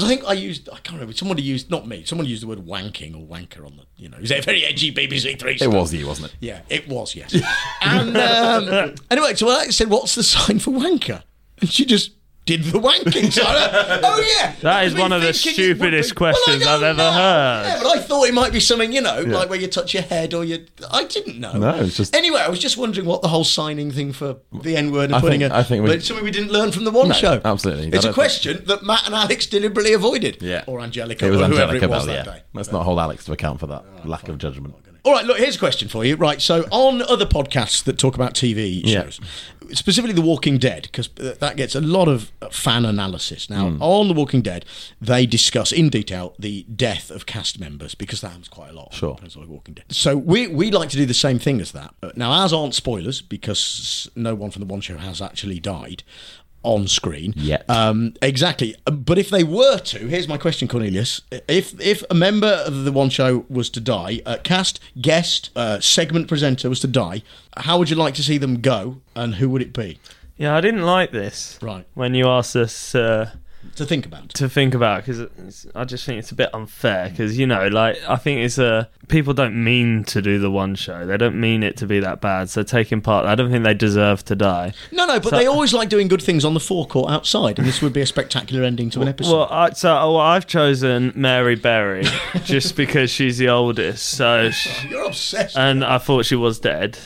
used, I can't remember, somebody used, not me, someone used the word wanking or wanker on the, is it a very edgy BBC Three stuff? It was you, wasn't it? Yeah, it was, yes. And anyway, so I said, what's the sign for wanker? And she just did the wanking sign. Oh, yeah. That is one of the stupidest questions I've ever heard. Yeah, but I thought it might be something, like where you touch your head or you... I didn't know. No, it's just... Anyway, I was just wondering what the whole signing thing for the N-word and I think but it's something we didn't learn from the One Show. Absolutely. It's a question that Matt and Alex deliberately avoided. Yeah. Or Angelica, it was or whoever Angelica it was Bell, that day. Let's not hold Alex to account for that lack of judgment. All right, look, here's a question for you. Right, so on other podcasts that talk about TV shows, specifically The Walking Dead, because that gets a lot of fan analysis. Now, on The Walking Dead, they discuss in detail the death of cast members, because that happens quite a lot on The Walking Dead. So we like to do the same thing as that. Now, ours aren't spoilers, because no one from The One Show has actually died on screen yet. Exactly. But if they were to, here's my question, Cornelius. If a member of the One Show was to die, cast, guest, segment presenter was to die, how would you like to see them go, and who would it be? Yeah, I didn't like this. Right. When you asked us to think about, because I just think it's a bit unfair. Because I think it's people don't mean to do the One Show. They don't mean it to be that bad. So taking part, I don't think they deserve to die. No, but they always like doing good things on the forecourt outside, and this would be a spectacular ending to an episode. Well, I've chosen Mary Berry just because she's the oldest. So you're obsessed. And I thought she was dead.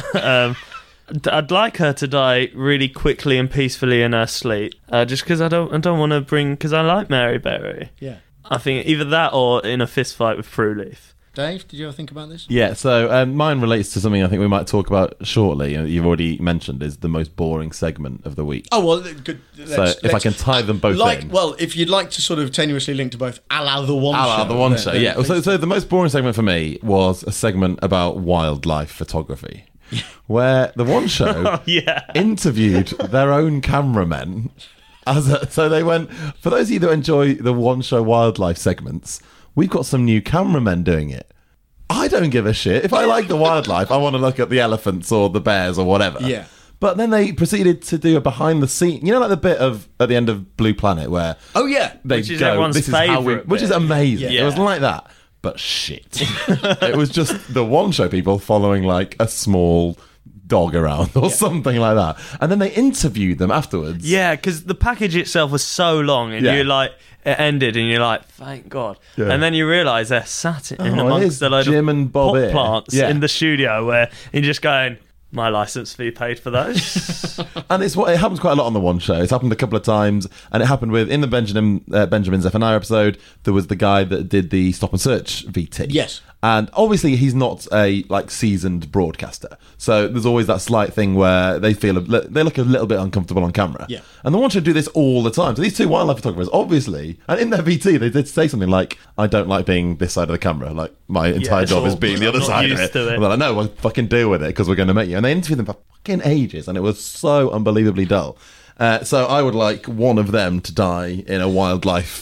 I'd like her to die really quickly and peacefully in her sleep, just because I don't want to because I like Mary Berry. Yeah, I think either that or in a fist fight with Prue Leaf. Dave, did you ever think about this? Yeah, so mine relates to something I think we might talk about shortly. You've already mentioned is the most boring segment of the week. Oh well, good. If I can tie them both in. Well, if you'd like to sort of tenuously link to both, a la the One Show. The One Show, yeah. So the most boring segment for me was a segment about wildlife photography. Where the One Show interviewed their own cameramen. So they went, for those of you that enjoy the One Show wildlife segments, we've got some new cameramen doing it. I don't give a shit. If I like the wildlife, I want to look at the elephants or the bears or whatever. Yeah. But then they proceeded to do a behind the scene, like the bit of at the end of Blue Planet where which is everyone's favourite, which is amazing. Yeah. It was like that. But shit. It was just the One Show people following like a small dog around or something like that. And then they interviewed them afterwards. Yeah, because the package itself was so long and you're like, it ended and you're like, thank God. Yeah. And then you realise they're sat in amongst a load Jim of and Bob pot plants in the studio where you're just going, my licence fee paid for those. And it happens quite a lot on the One Show. It's happened a couple of times, and it happened in the Benjamin Zephaniah episode. There was the guy that did the Stop and Search VT. Yes. And obviously he's not a seasoned broadcaster, so there's always that slight thing where they look a little bit uncomfortable on camera. Yeah. And the One Show do this all the time. So these two wildlife photographers, obviously, and in their VT they did say something like, "I don't like being this side of the camera. Like my entire job is being the other side of it." And they're like, "No, we'll fucking deal with it because we're going to make you." And they interviewed them for fucking ages, and it was so unbelievably dull. So I would like one of them to die in a wildlife.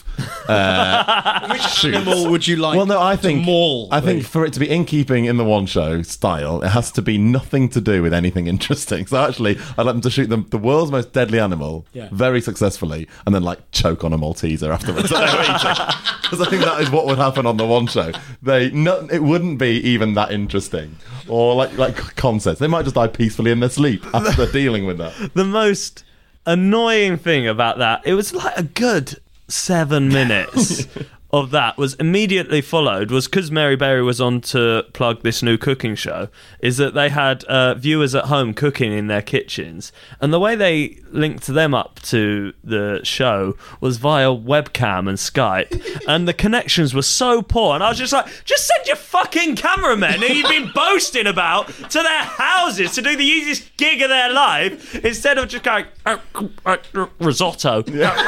Which animal would you like? Well, no, I think for it to be in keeping in the One Show style, it has to be nothing to do with anything interesting. So actually, I'd like them to shoot the world's most deadly animal very successfully, and then choke on a Malteser afterwards. Because I think that is what would happen on the One Show. It wouldn't be even that interesting, or like concerts. They might just die peacefully in their sleep after dealing with that. The most annoying thing about that, it was like a good 7 minutes of that was immediately followed, was because Mary Berry was on to plug this new cooking show, is that they had viewers at home cooking in their kitchens, and the way they linked them up to the show was via webcam and Skype, and the connections were so poor, and I was just like, just send your fucking cameramen who you've been boasting about to their houses to do the easiest gig of their life, instead of just going risotto.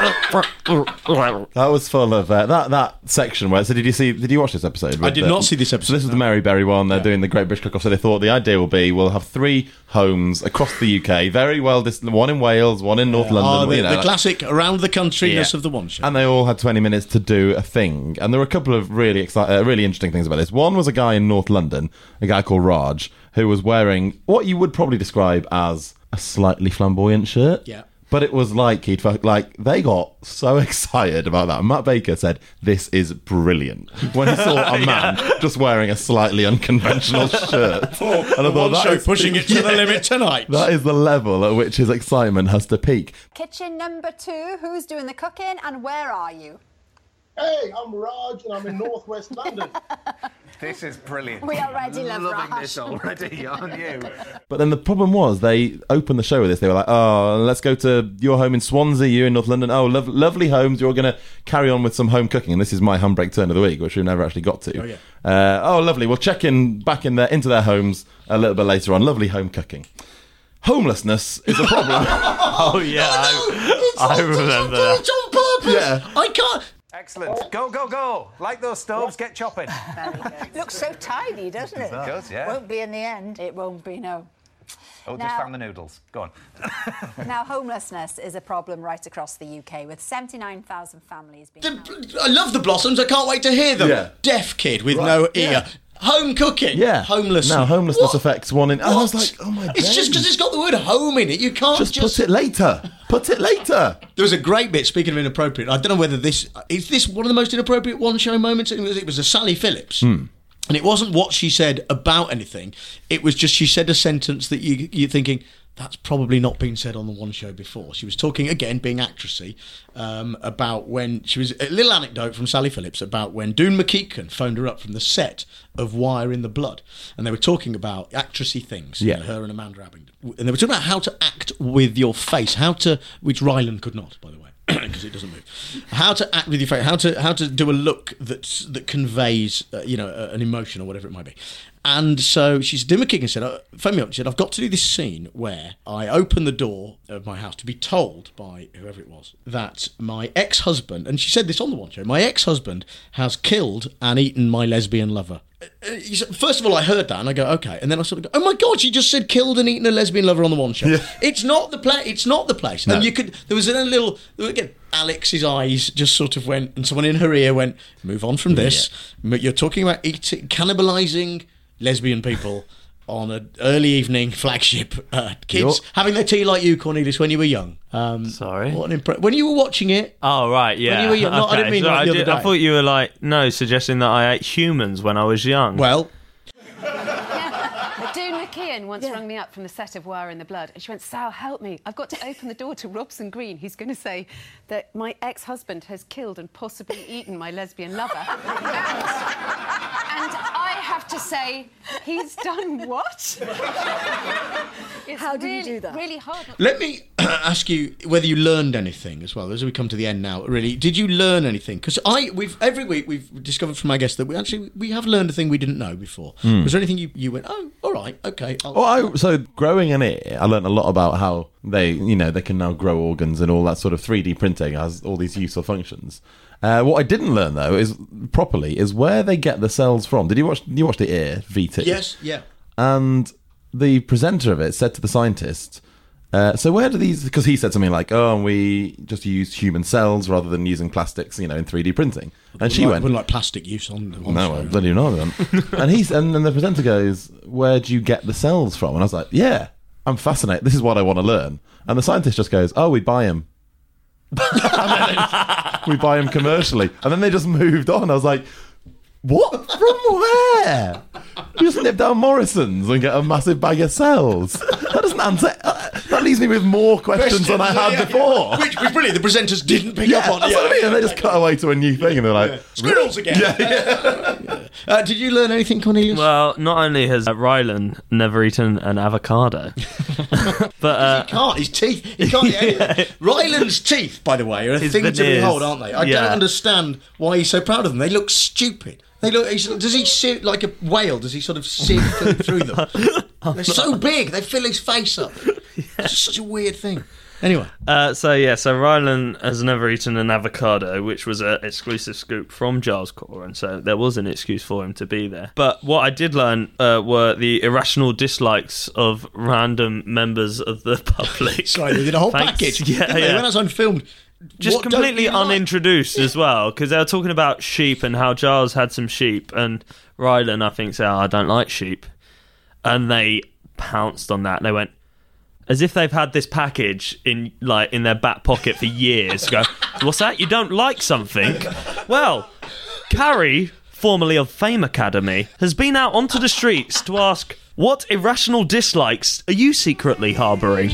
That was full of that section where. So did you watch this episode? I did not see this episode. So this was the Mary Berry one. They're doing the Great British Cook-Off. So they thought the idea will be we'll have 3 homes across the UK, very well distant. One in Wales, one in North London. The classic around the countryness of the One Show. And they all had 20 minutes to do a thing. And there were a couple of really interesting things about this. One was a guy in North London, a guy called Raj, who was wearing what you would probably describe as a slightly flamboyant shirt. Yeah. But it was like they got so excited about that. Matt Baker said, "This is brilliant," when he saw a man just wearing a slightly unconventional shirt. And I thought, that is pushing it to the limit tonight. That is the level at which his excitement has to peak. Kitchen number 2, who's doing the cooking and where are you? Hey, I'm Raj and I'm in northwest London. This is brilliant. We already love Loving Raj. this already, aren't you? But then the problem was they opened the show with this. They were like, "Oh, let's go to your home in Swansea, you in North London. Oh, lovely homes. You're going to carry on with some home cooking." And this is my handbrake turn of the week, which we've never actually got to. Oh, yeah. Lovely. We'll check in back into their homes a little bit later on. Lovely home cooking. Homelessness is a problem. Oh, yeah. I remember that. It's on purpose. Yeah. I can't... Excellent. Go. Like those stoves, get chopping. Looks so tidy, doesn't it? It does, yeah. Won't be in the end. It won't be, no. Oh, just Now- found the noodles. Go on. Now, homelessness is a problem right across the UK, with 79,000 families being... I love the Blossoms. I can't wait to hear them. Yeah. Deaf kid with no ear. Yeah. Home cooking. Yeah. Homelessness. Now, homelessness What? affects one in... What? I was like, oh my God. It's just because it's got the word home in it. You can't Just put it later. Put it later. There was a great bit, speaking of inappropriate, I don't know whether this... Is this one of the most inappropriate one-show moments? It was a Sally Phillips. And it wasn't what she said about anything. It was just she said a sentence that you're thinking, that's probably not been said on the one show before. She was talking, again, being actressy, about when... She was a little anecdote from Sally Phillips about when Doon McKeekan phoned her up from the set of Wire in the Blood. And they were talking about actressy things, Yeah. her and Amanda Abingdon. And they were talking about how to act with your face, which Ryland could not, by the way, because it doesn't move. How to act with your face, how to do a look that conveys, an emotion or whatever it might be. And so she said, Doon McKeekan said, phone me up. She said, I've got to do this scene where I open the door of my house to be told by whoever it was that my ex-husband, and she said this on the one show, my ex-husband has killed and eaten my lesbian lover. First of all, I heard that and I go, okay. And then I sort of go, oh my God, she just said killed and eaten a lesbian lover on the one show. Yeah. It's not the place. It's not the place. No. And there was a little, again, Alex's eyes just sort of went, and someone in her ear went, move on from this. Yeah. You're talking about cannibalising lesbian people on an early evening flagship. Kids having their tea like you, Cornelius, when you were young. Sorry? What an when you were watching it. Oh, right, yeah. When you were young. No, I didn't mean like the other day. I thought you were suggesting that I ate humans when I was young. Well... Doon McKeehan once rang me up from the set of Wire in the Blood, and she went, Sal, help me. I've got to open the door to Robson Green. He's going to say that my ex-husband has killed and possibly eaten my lesbian lover. And I have to say, he's done what? How did you do that? Really hard. Let me ask you whether you learned anything as well, as we come to the end now. Really, did you learn anything? Because every week we've discovered from our guests that we have learned a thing we didn't know before. Was there anything you went, oh, all right, okay. So growing an ear, I learned a lot about how they can now grow organs and all that sort of 3D printing has all these useful functions. What I didn't learn though is where they get the cells from. Did you watch the ear VT? Yes, yeah. And the presenter of it said to the scientist, so where do these... Because he said something like, we just use human cells rather than using plastics, in 3D printing. And she went... Wouldn't like plastic use on the No, show. I bloody know them. And then the presenter goes, where do you get the cells from? And I was like, yeah, I'm fascinated. This is what I want to learn. And the scientist just goes, we buy them. We buy them commercially. And then they just moved on. I was like, what? From where? You just nip down Morrison's and get a massive bag of cells. That doesn't answer... that leaves me with more questions than I had before. Which brilliant. The presenters didn't pick up on. That's what I mean. And they just cut away to a new thing and they're like... Squirrels again. Yeah. Did you learn anything, Cornelius? Well, not only has Ryland never eaten an avocado, but... he can't. His teeth... He can't eat anything. Ryland's teeth, by the way, are a thing to behold, aren't they? I don't understand why he's so proud of them. They look stupid. Does he sit like a whale? Does he sort of sieve through them? They're so big, they fill his face up. It's such a weird thing. Anyway. So Ryland has never eaten an avocado, which was an exclusive scoop from Giles Corran, so there was an excuse for him to be there. But what I did learn were the irrational dislikes of random members of the public. Sorry, they did a whole package. Yeah. When I was unfilmed... Just completely unintroduced as well, because they were talking about sheep and how Giles had some sheep, and Ryland, I think, said, I don't like sheep. And they pounced on that. They went, as if they've had this package in their back pocket for years. Go, what's that? You don't like something? Well, Carrie, formerly of Fame Academy, has been out onto the streets to ask, what irrational dislikes are you secretly harbouring?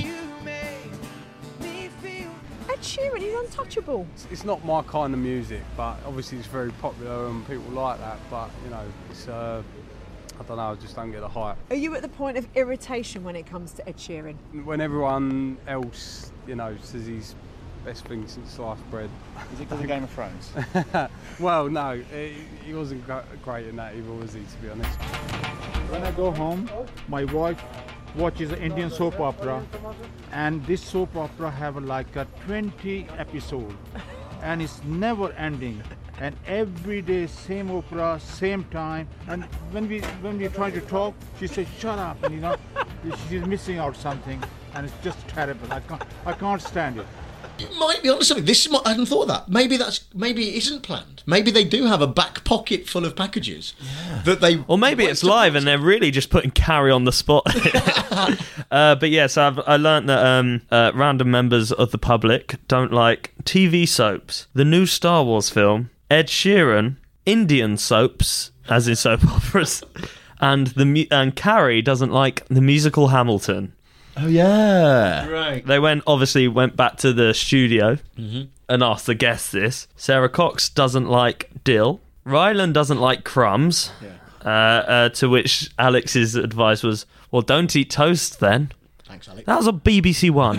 Ed Sheeran, he's untouchable. It's not my kind of music, but obviously it's very popular and people like that. But it's I don't know. I just don't get the hype. Are you at the point of irritation when it comes to Ed Sheeran? When everyone else, says he's best thing since sliced bread. Is it because of Game of Thrones? Well, no, he wasn't great in that either, was he? To be honest. When I go home, my wife watches an Indian soap opera, and this soap opera have like a 20 episode, and it's never ending. And every day same opera, same time. And when we try to talk, she says shut up, and she's missing out something, and it's just terrible. I can't stand it. You might be onto something. I hadn't thought of that. Maybe it isn't planned. Maybe they do have a back pocket full of packages that they. Or maybe it's live and they're really just putting Carrie on the spot. But yes, I learnt that random members of the public don't like TV soaps, the new Star Wars film, Ed Sheeran, Indian soaps, as in soap operas, and Carrie doesn't like the musical Hamilton. Oh yeah, right. They went back to the studio and asked the guests this. Sarah Cox doesn't like dill. Rylan doesn't like crumbs. Yeah. To which Alex's advice was, "Well, don't eat toast then." Thanks, Alex. That was on BBC One.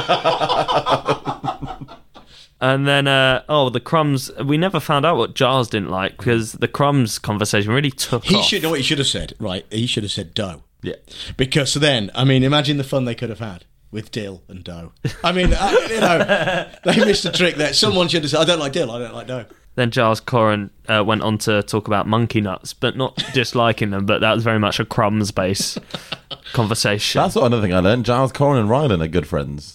And then, the crumbs. We never found out what Giles didn't like because the crumbs conversation really took off. You know what he should have said, right? He should have said dough. Yeah. Because then, imagine the fun they could have had with dill and dough. They missed a trick there. Someone should have said, I don't like dill, I don't like dough. Then Giles Corran went on to talk about monkey nuts, but not disliking them, but that was very much a crumbs-based conversation. That's another thing I learned. Giles Corran and Rylan are good friends.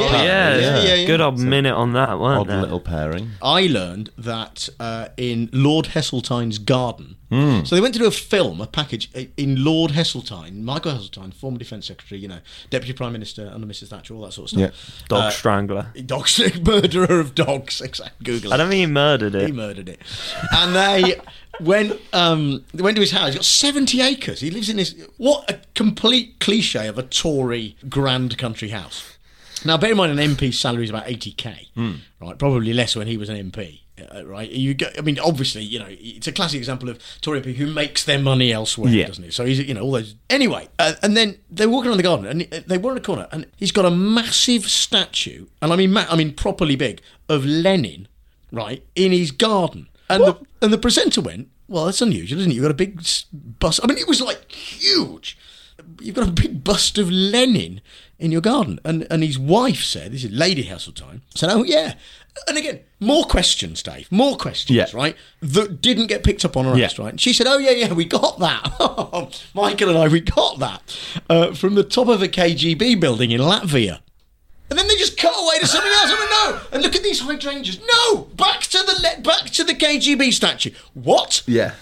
Yeah. Good old minute on that, weren't there? Odd little pairing. I learned that in Lord Heseltine's garden. So they went to do a package in Lord Heseltine, Michael Heseltine, former Defence Secretary, Deputy Prime Minister under Mrs Thatcher, all that sort of stuff. Yeah. Dog strangler. Murderer of dogs, exactly. Google it. I don't think he murdered it. He murdered it. And they went to his house. He's got 70 acres. He lives in this... What a complete cliche of a Tory grand country house. Now, bear in mind, an MP's salary is about 80k, right? Probably less when he was an MP, right? Obviously, it's a classic example of Tory MP who makes their money elsewhere, doesn't he? So he's, all those. Anyway, and then they're walking around the garden, and they were in a corner, and he's got a massive statue, and I mean properly big, of Lenin, right, in his garden, and the presenter went, well, that's unusual, isn't it? You've got a big bust. It was like huge. You've got a big bust of Lenin in your garden. And his wife said, this is Lady Heseltine, said, oh, yeah. And again, more questions, Dave, right, that didn't get picked up on her ass, right? And she said, oh, yeah, we got that. Michael and I, we got that from the top of a KGB building in Latvia. And then they just cut away to something else. No. And look at these hydrangeas. No, back to the KGB statue. What? Yeah.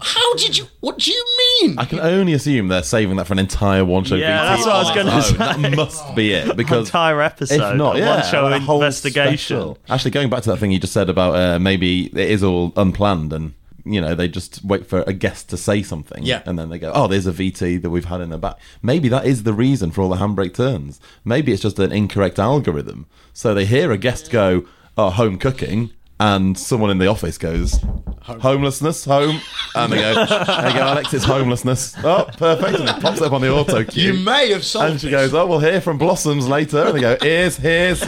What do you mean? I can only assume they're saving that for an entire one-show. Yeah, that's what I was going to say. That must be it. Because entire episode. If not, one-show investigation. Special. Actually, going back to that thing you just said about maybe it is all unplanned and they just wait for a guest to say something. Yeah. And then they go, oh, there's a VT that we've had in the back. Maybe that is the reason for all the handbrake turns. Maybe it's just an incorrect algorithm. So they hear a guest go, oh, home cooking, and someone in the office goes, homelessness, home. And they go, there you go, Alex, it's homelessness. Oh, perfect. And it pops up on the auto cue. You may have solved And she goes, oh, we'll hear from Blossoms later. And they go, ears,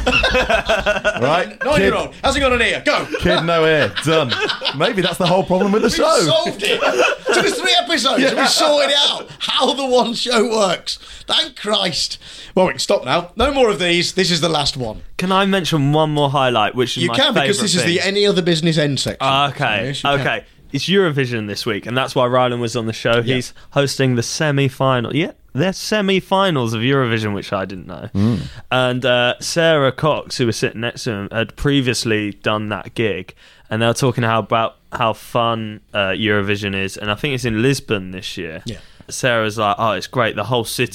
right? 9-year-old, how's it got an ear? Go. Kid, no ear. Done. Maybe that's the whole problem with the show. We solved it. It took us 3 episodes and we sorted out how the one show works. Thank Christ. Well, we can stop now. No more of these. This is the last one. Can I mention one more highlight, which is my favourite thing? You can, because this is the Any Other Business End section. Okay. It's Eurovision this week, and that's why Rylan was on the show. Yeah. He's hosting the semi-final. Yeah, they're semi-finals of Eurovision, which I didn't know. And Sarah Cox, who was sitting next to him, had previously done that gig, and they were talking about how fun Eurovision is, and I think it's in Lisbon this year. Yeah. Sarah's like, oh, it's great. The whole city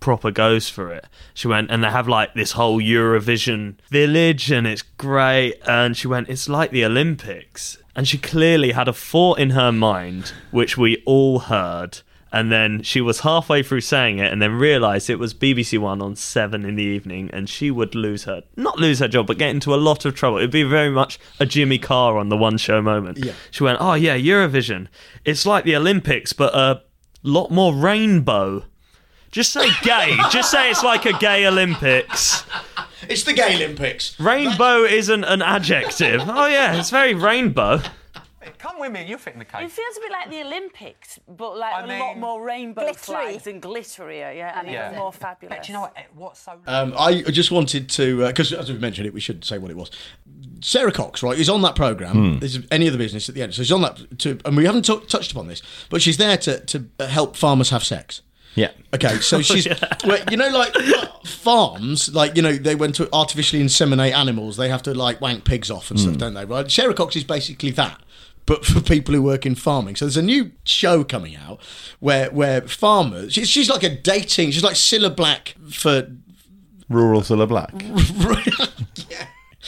proper goes for it. She went, and they have like this whole Eurovision village, and it's great. And she went, it's like the Olympics. And she clearly had a thought in her mind, which we all heard. And then she was halfway through saying it and then realised it was BBC One on 7 in the evening, and she would not lose her job, but get into a lot of trouble. It'd be very much a Jimmy Carr on the One Show moment. Yeah. She went, oh yeah, Eurovision. It's like the Olympics, but a lot more rainbow. Just say gay. Just say it's like a gay Olympics. It's the gay Olympics. Rainbow isn't an adjective. Oh yeah, it's very rainbow. Come with me, you fit in the cake. It feels a bit like the Olympics, but like a lot more rainbow flags and glitterier, and even more fabulous. But do you know what's so... I just wanted to, because as we mentioned it, we should say what it was. Sarah Cox, right, is on that programme. This is Any Other Business at the end. So she's on that, and we haven't touched upon this, but she's there to help farmers have sex. Yeah. Okay, so she's, well, you know, like farms, like, you know, they went to artificially inseminate animals. They have to, like, wank pigs off and stuff, don't they? Right? Sarah Cox is basically that, but for people who work in farming. So there's a new show coming out where farmers, she's like a dating, she's like Cilla Black for... Rural Cilla Black. Yeah.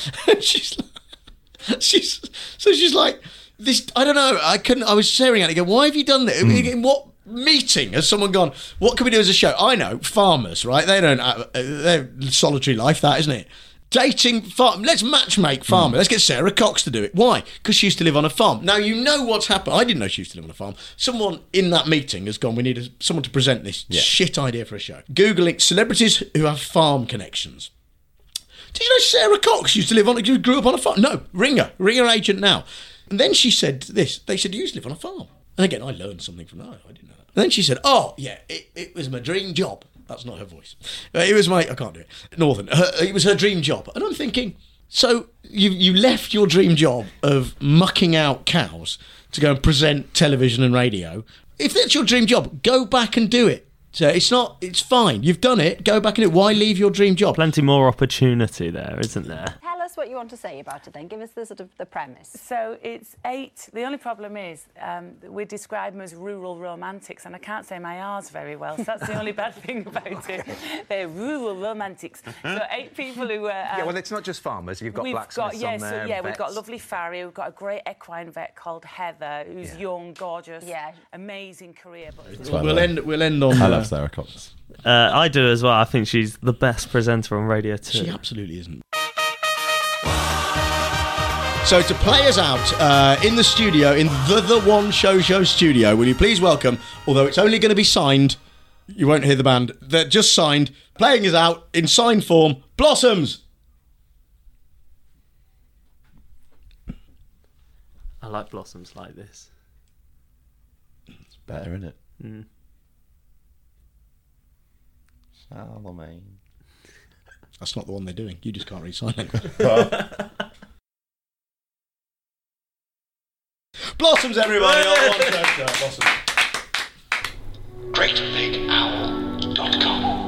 she's like, this, I don't know, I was staring at it and go, why have you done that? In what meeting has someone gone, what can we do as a show? I know, farmers, right? They don't have, they're solitary life, that, isn't it? Dating farm. Let's matchmake farmer. Let's get Sarah Cox to do it. Why? Because she used to live on a farm. Now, you know what's happened. I didn't know she used to live on a farm. Someone in that meeting has gone, we need someone to present this shit idea for a show. Googling celebrities who have farm connections. Did you know Sarah Cox used to live grew up on a farm? No, ring her agent now. And then she said this. They said, you used to live on a farm. And again, I learned something from that. I didn't know that. And then she said, oh, yeah, it was my dream job. That's not her voice. It was I can't do it. Northern. It was her dream job. And I'm thinking, so you left your dream job of mucking out cows to go and present television and radio. If that's your dream job, go back and do it. So it's fine. You've done it. Go back and do it. Why leave your dream job? Plenty more opportunity there, isn't there? Tell us what you want to say about it then. Give us the sort of the premise. So it's 8. The only problem is we describe them as rural romantics, and I can't say my R's very well, so that's the only bad thing about it. They're rural romantics. So 8 people who... yeah, well, it's not just farmers. You've got blacksmiths on there. Yeah, we've got a lovely farrier. We've got a great equine vet called Heather, who's young, gorgeous, amazing career. But we'll end on... I love Sarah Cox. I do as well. I think she's the best presenter on Radio 2. She absolutely isn't. So to play us out in the studio, in the One Show studio, will you please welcome, although it's only going to be signed, you won't hear the band, they're just signed, playing us out in signed form, Blossoms! I like Blossoms like this. It's better, isn't it? Mm. Salome. That's not the one they're doing. You just can't read sign language. Blossoms, everybody! Blossoms. GreatBigOwl.com.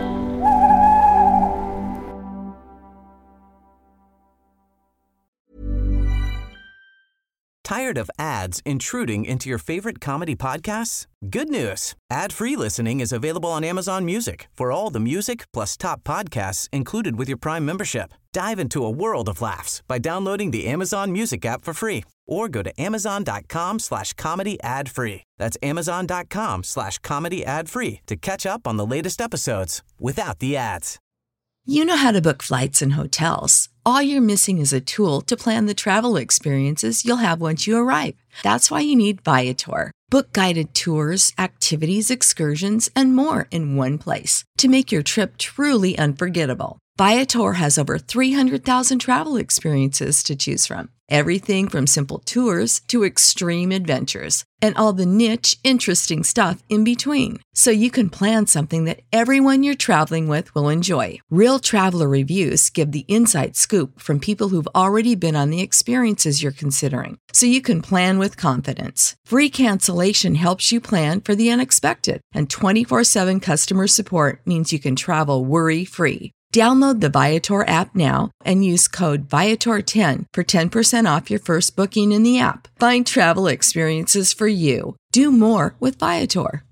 Tired of ads intruding into your favorite comedy podcasts? Good news. Ad-free listening is available on Amazon Music for all the music plus top podcasts included with your Prime membership. Dive into a world of laughs by downloading the Amazon Music app for free or go to amazon.com/comedy ad-free. That's amazon.com/comedy ad-free to catch up on the latest episodes without the ads. You know how to book flights and hotels. All you're missing is a tool to plan the travel experiences you'll have once you arrive. That's why you need Viator. Book guided tours, activities, excursions, and more in one place to make your trip truly unforgettable. Viator has over 300,000 travel experiences to choose from. Everything from simple tours to extreme adventures and all the niche, interesting stuff in between. So you can plan something that everyone you're traveling with will enjoy. Real traveler reviews give the inside scoop from people who've already been on the experiences you're considering. So you can plan with confidence. Free cancellation helps you plan for the unexpected. And 24/7 customer support means you can travel worry-free. Download the Viator app now and use code Viator10 for 10% off your first booking in the app. Find travel experiences for you. Do more with Viator.